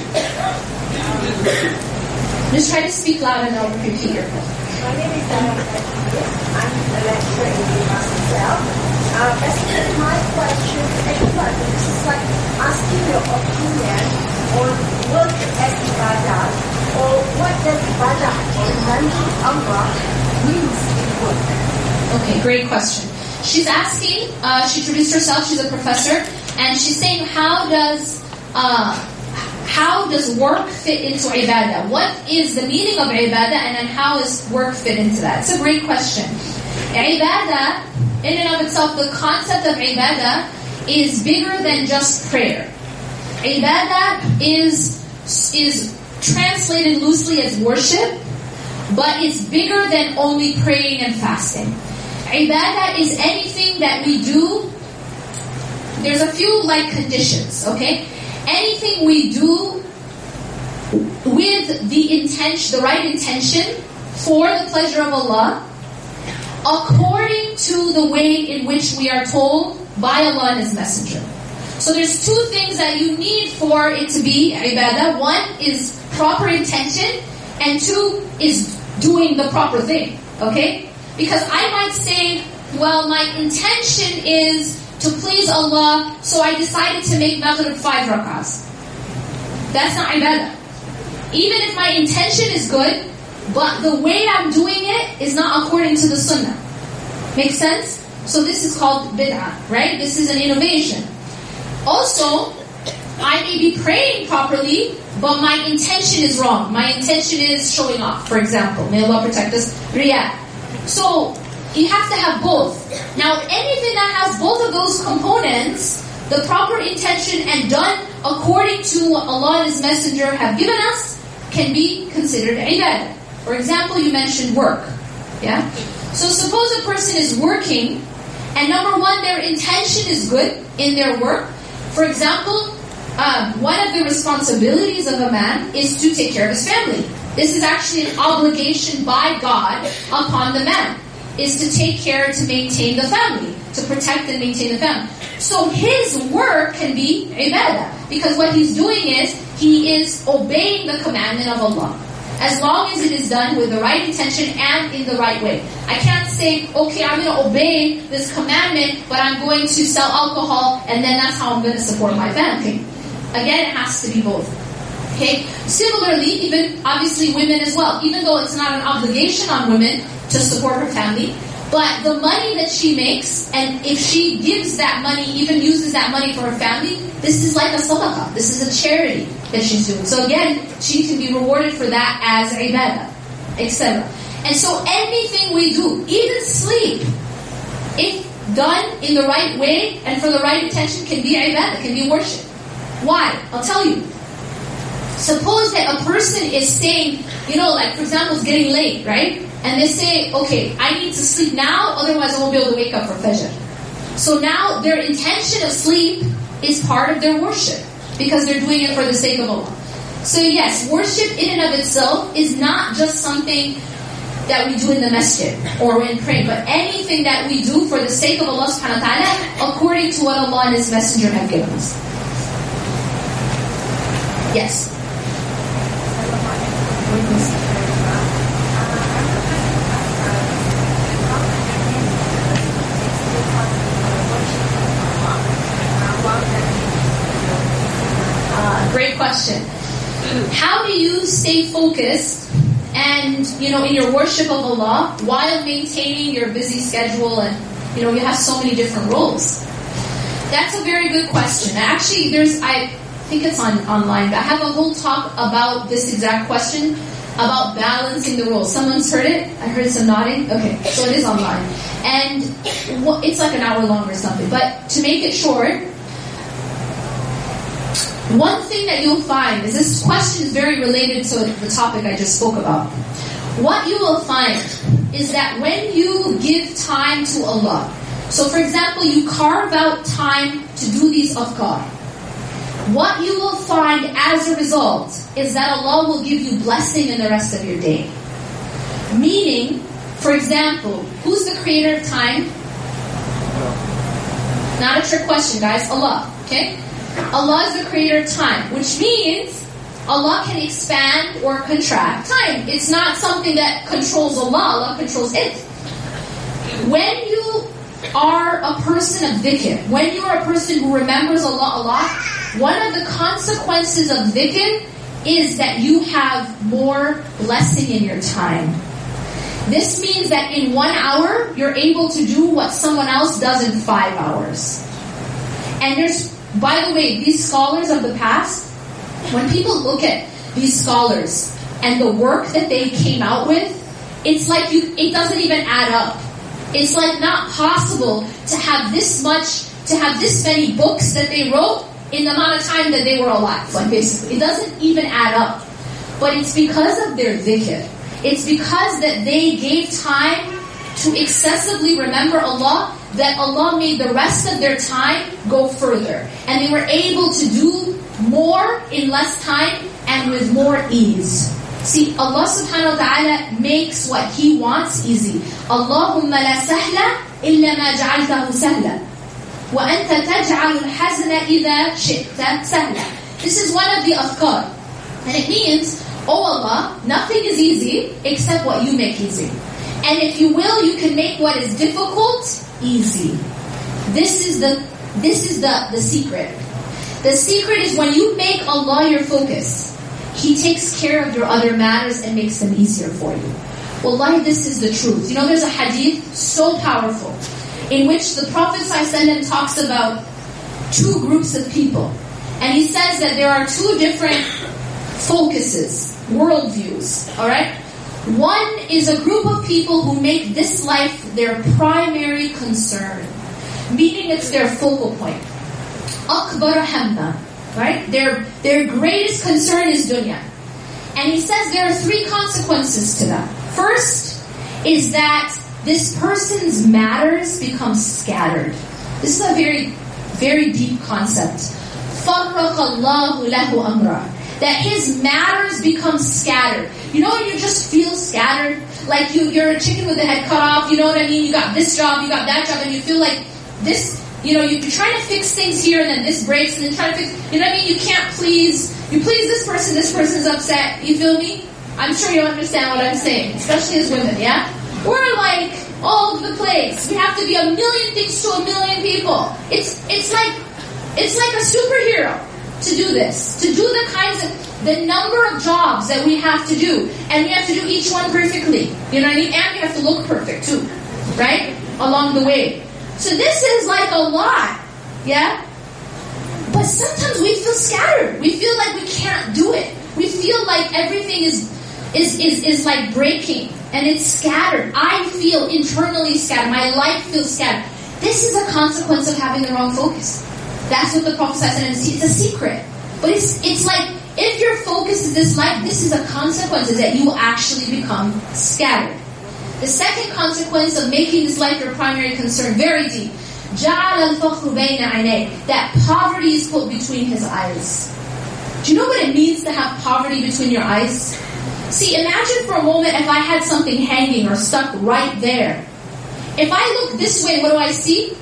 Just try to speak loud and I'll repeat your question. My name is Diana. I'm a lecturer in the myself. Basically, my question is like asking your opinion on what as ibadah, or what does ibadah or thanking Allah means in work. Okay, great question. She's asking, she introduced herself, she's a professor, and she's saying how does work fit into ibadah? What is the meaning of ibadah, and then how does work fit into that? It's a great question. Ibadah, in and of itself, the concept of ibadah is bigger than just prayer. Ibadah is translated loosely as worship, but it's bigger than only praying and fasting. Ibadah is anything that we do. There's a few conditions, okay? Anything we do with the right intention for the pleasure of Allah, according to the way in which we are told by Allah and His Messenger. So there's 2 things that you need for it to be ibadah. 1 is proper intention, and 2 is doing the proper thing, okay? Because I might say, well, my intention is to please Allah, so I decided to make Maghrib 5 rakahs. That's not ibadah. Even if my intention is good, but the way I'm doing it is not according to the sunnah. Make sense? So this is called bid'ah, right? This is an innovation. Also, I may be praying properly, but my intention is wrong. My intention is showing off, for example. May Allah protect us. Riyah. So, you have to have both. Now, anything that has both of those components, the proper intention and done according to what Allah and His Messenger have given us, can be considered ibadah. For example, you mentioned work. Yeah? So suppose a person is working, and number 1, their intention is good in their work. For example, one of the responsibilities of a man is to take care of his family. This is actually an obligation by God upon the man, is to take care to maintain the family, to protect and maintain the family. So his work can be ibadah, because what he's doing is, he is obeying the commandment of Allah. As long as it is done with the right intention and in the right way. I can't say, okay, I'm going to obey this commandment, but I'm going to sell alcohol, and then that's how I'm going to support my family. Again, it has to be both. Okay? Similarly, even obviously women as well. Even though it's not an obligation on women to support her family, but the money that she makes, and if she gives that money, even uses that money for her family, this is like a sadaqah. This is a charity that she's doing. So again, she can be rewarded for that as ibadah, etc. And so anything we do, even sleep, if done in the right way and for the right intention, can be ibadah, can be worship. Why? I'll tell you. Suppose that a person is saying, like for example, it's getting late, right? And they say, okay, I need to sleep now, otherwise I won't be able to wake up for Fajr. So now their intention of sleep is part of their worship, because they're doing it for the sake of Allah. So yes, worship in and of itself is not just something that we do in the masjid or in praying, but anything that we do for the sake of Allah subhanahu wa ta'ala, according to what Allah and His Messenger have given us. Yes. Great question. How do you stay focused and, in your worship of Allah while maintaining your busy schedule and, you have so many different roles? That's a very good question. Actually, I think it's online, but I have a whole talk about this exact question, about balancing the roles. Someone's heard it? I heard some nodding. Okay, so it is online. And it's like an hour long or something. But to make it short, one thing that you'll find is, this question is very related to the topic I just spoke about. What you will find is that when you give time to Allah, so for example, you carve out time to do these afkar, what you will find as a result is that Allah will give you blessing in the rest of your day. Meaning, for example, who's the creator of time? Not a trick question, guys. Allah. Okay? Allah is the creator of time, which means Allah can expand or contract time. It's not something that controls Allah. Allah controls it. When you are a person of dhikr, when you are a person who remembers Allah a lot, one of the consequences of dhikr is that you have more blessing in your time. This means that in 1 hour, you're able to do what someone else does in 5 hours. And by the way, these scholars of the past, when people look at these scholars and the work that they came out with, it's like it doesn't even add up. It's like not possible to have this many books that they wrote in the amount of time that they were alive. Like basically, it doesn't even add up. But it's because of their dhikr. It's because that they gave time to excessively remember Allah, that Allah made the rest of their time go further. And they were able to do more in less time and with more ease. See, Allah subhanahu wa ta'ala makes what He wants easy. Allahumma la sahla illa ma ja'altahu sahla. Wa anta taj'al al-hazna idha shi'ta sahla. This is one of the afkar. And it means, oh Allah, nothing is easy except what you make easy. And if you will, you can make what is difficult easy. This is the secret. The secret is when you make Allah your focus, He takes care of your other matters and makes them easier for you. Wallahi, this is the truth. There's a hadith so powerful in which the Prophet ﷺ talks about two groups of people. And he says that there are two different focuses, worldviews, alright? One is a group of people who make this life their primary concern, meaning it's their focal point. Akbar hamma, right? Their greatest concern is dunya. And he says there are three consequences to that. First is that this person's matters become scattered. This is a very, very deep concept. فَرَّقَ اللَّهُ لَهُ أَمْرًا. that his matters become scattered. You know when you just feel scattered? Like you're a chicken with the head cut off, you know what I mean? You got this job, you got that job, and you feel like this, you know, you're trying to fix things here, and then this breaks, and then trying to fix, you know what I mean? You please this person's upset, you feel me? I'm sure you understand what I'm saying, especially as women, yeah? We're like all over the place. We have to be a million things to a million people. It's like a superhero to do this, to do the number of jobs that we have to do, and we have to do each one perfectly. You know what I mean? And we have to look perfect too, right? Along the way. So this is like a lot, yeah? But sometimes we feel scattered. We feel like we can't do it. We feel like everything is like breaking, and it's scattered. I feel internally scattered. My life feels scattered. This is a consequence of having the wrong focus. That's what the Prophet said, and it's a secret. But it's like, if your focus is this life, this is a consequence, is that you will actually become scattered. The second consequence of making this life your primary concern, very deep, جَعَلَ الْفَخْرُ بَيْنَ عَيْنَيْهِ, that poverty is put between his eyes. Do you know what it means to have poverty between your eyes? See, imagine for a moment if I had something hanging or stuck right there. If I look this way, what do I see?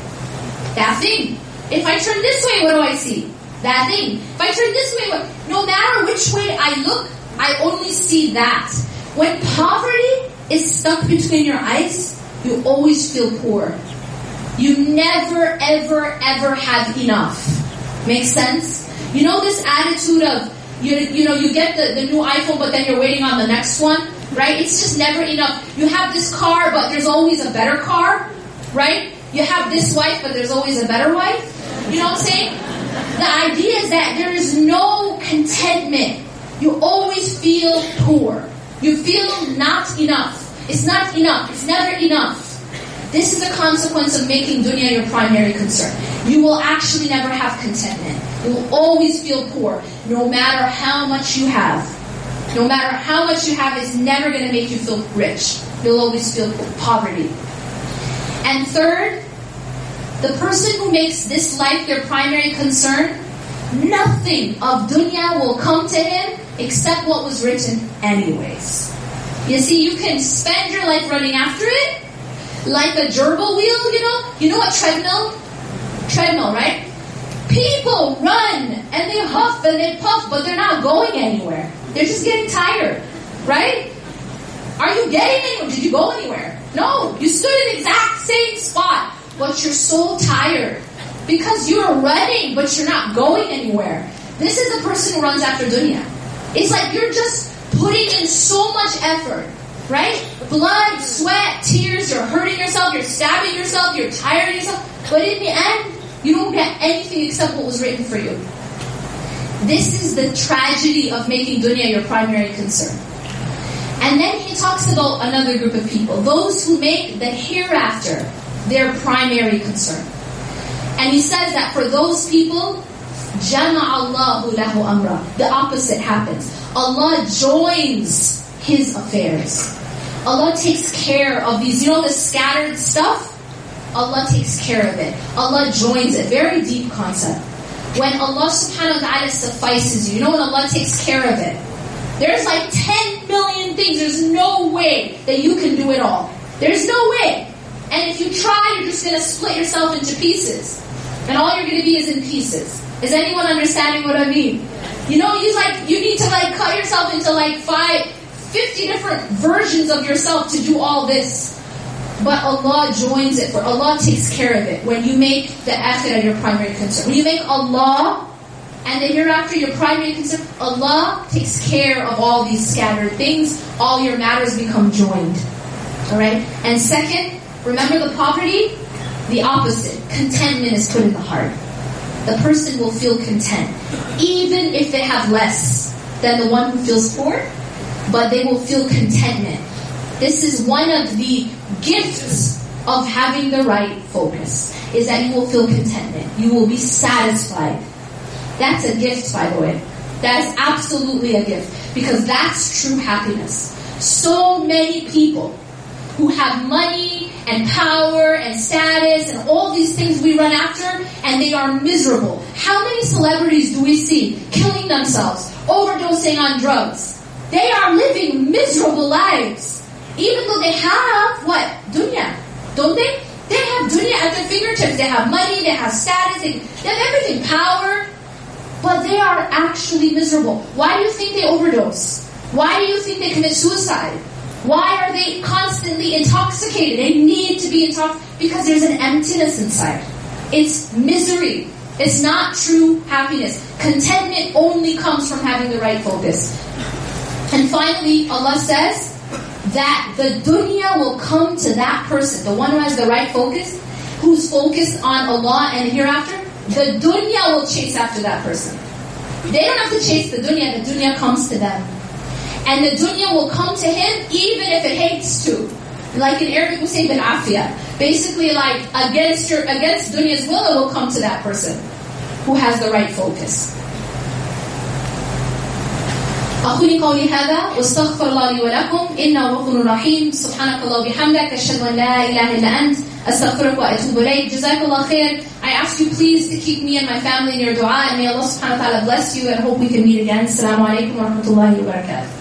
That thing. If I turn this way, what do I see? That thing. If I turn this way, no matter which way I look, I only see that. When poverty is stuck between your eyes, you always feel poor. You never, ever, ever have enough. Makes sense? You know this attitude of, you know, you get the new iPhone, but then you're waiting on the next one, right? It's just never enough. You have this car, but there's always a better car, right? You have this wife, but there's always a better wife. You know what I'm saying? The idea is that there is no contentment. You always feel poor. You feel not enough. It's not enough. It's never enough. This is a consequence of making dunya your primary concern. You will actually never have contentment. You will always feel poor, no matter how much you have. No matter how much you have, it's never going to make you feel rich. You'll always feel poverty. And third, the person who makes this life their primary concern, nothing of dunya will come to him except what was written anyways. You see, you can spend your life running after it, like a gerbil wheel, you know? You know what treadmill? Treadmill, right? People run, and they huff, and they puff, but they're not going anywhere. They're just getting tired, right? Are you getting anywhere? Did you go anywhere? No, you stood in the exact same spot, but you're so tired because you're running, but you're not going anywhere. This is the person who runs after dunya. It's like you're just putting in so much effort, right? Blood, sweat, tears, you're hurting yourself, you're stabbing yourself, you're tiring yourself, but in the end, you don't get anything except what was written for you. This is the tragedy of making dunya your primary concern. And then he talks about another group of people, those who make the hereafter their primary concern. And he says that for those people, جَمَعَ اللَّهُ لَهُ أَمْرًا. The opposite happens. Allah joins His affairs. Allah takes care of these, you know, the scattered stuff? Allah takes care of it. Allah joins it. Very deep concept. When Allah subhanahu wa ta'ala suffices you, you know when Allah takes care of it? There's like 10 million things. There's no way that you can do it all. There's no way. And if you try, you're just going to split yourself into pieces. And all you're going to be is in pieces. Is anyone understanding what I mean? You know, you need to cut yourself into 50 different versions of yourself to do all this. But Allah joins it, for Allah takes care of it. When you make the akhirah your primary concern. When you make Allah and the hereafter your primary concern, Allah takes care of all these scattered things. All your matters become joined. Alright? And second, remember the poverty? The opposite. Contentment is put in the heart. The person will feel content. Even if they have less than the one who feels poor, but they will feel contentment. This is one of the gifts of having the right focus, is that you will feel contentment. You will be satisfied. That's a gift, by the way. That is absolutely a gift, because that's true happiness. So many people who have money and power and status and all these things we run after, and they are miserable. How many celebrities do we see killing themselves overdosing on drugs. They are living miserable lives. Even though they have what? Dunya. Don't they? They have dunya at their fingertips. They have money, they have status, they have everything, power. But they are actually miserable. Why do you think they overdose? Why do you think they commit suicide? Why are they constantly intoxicated? They need to be intoxicated because there's an emptiness inside. It's misery. It's not true happiness. Contentment only comes from having the right focus. And finally, Allah says that the dunya will come to that person, the one who has the right focus, who's focused on Allah and hereafter. The dunya will chase after that person. They don't have to chase the dunya comes to them. And the dunya will come to him even if it hates to. Like in Arabic we say bil-afiyah. Basically like against dunya's will, it will come to that person who has the right focus. أقول قولي هذا واستغفر الله لي ولكم إنه غفور رحيم سبحانك الله وبحمدك أشهد أن لا إله إلا أنت أستغفرك وأتوب إليك جزاك الله خير. I ask you please to keep me and my family in your dua, and may Allah subhanahu wa ta'ala bless you, and hope we can meet again. Assalamu alaikum wa rahmatullahi wa barakatuh.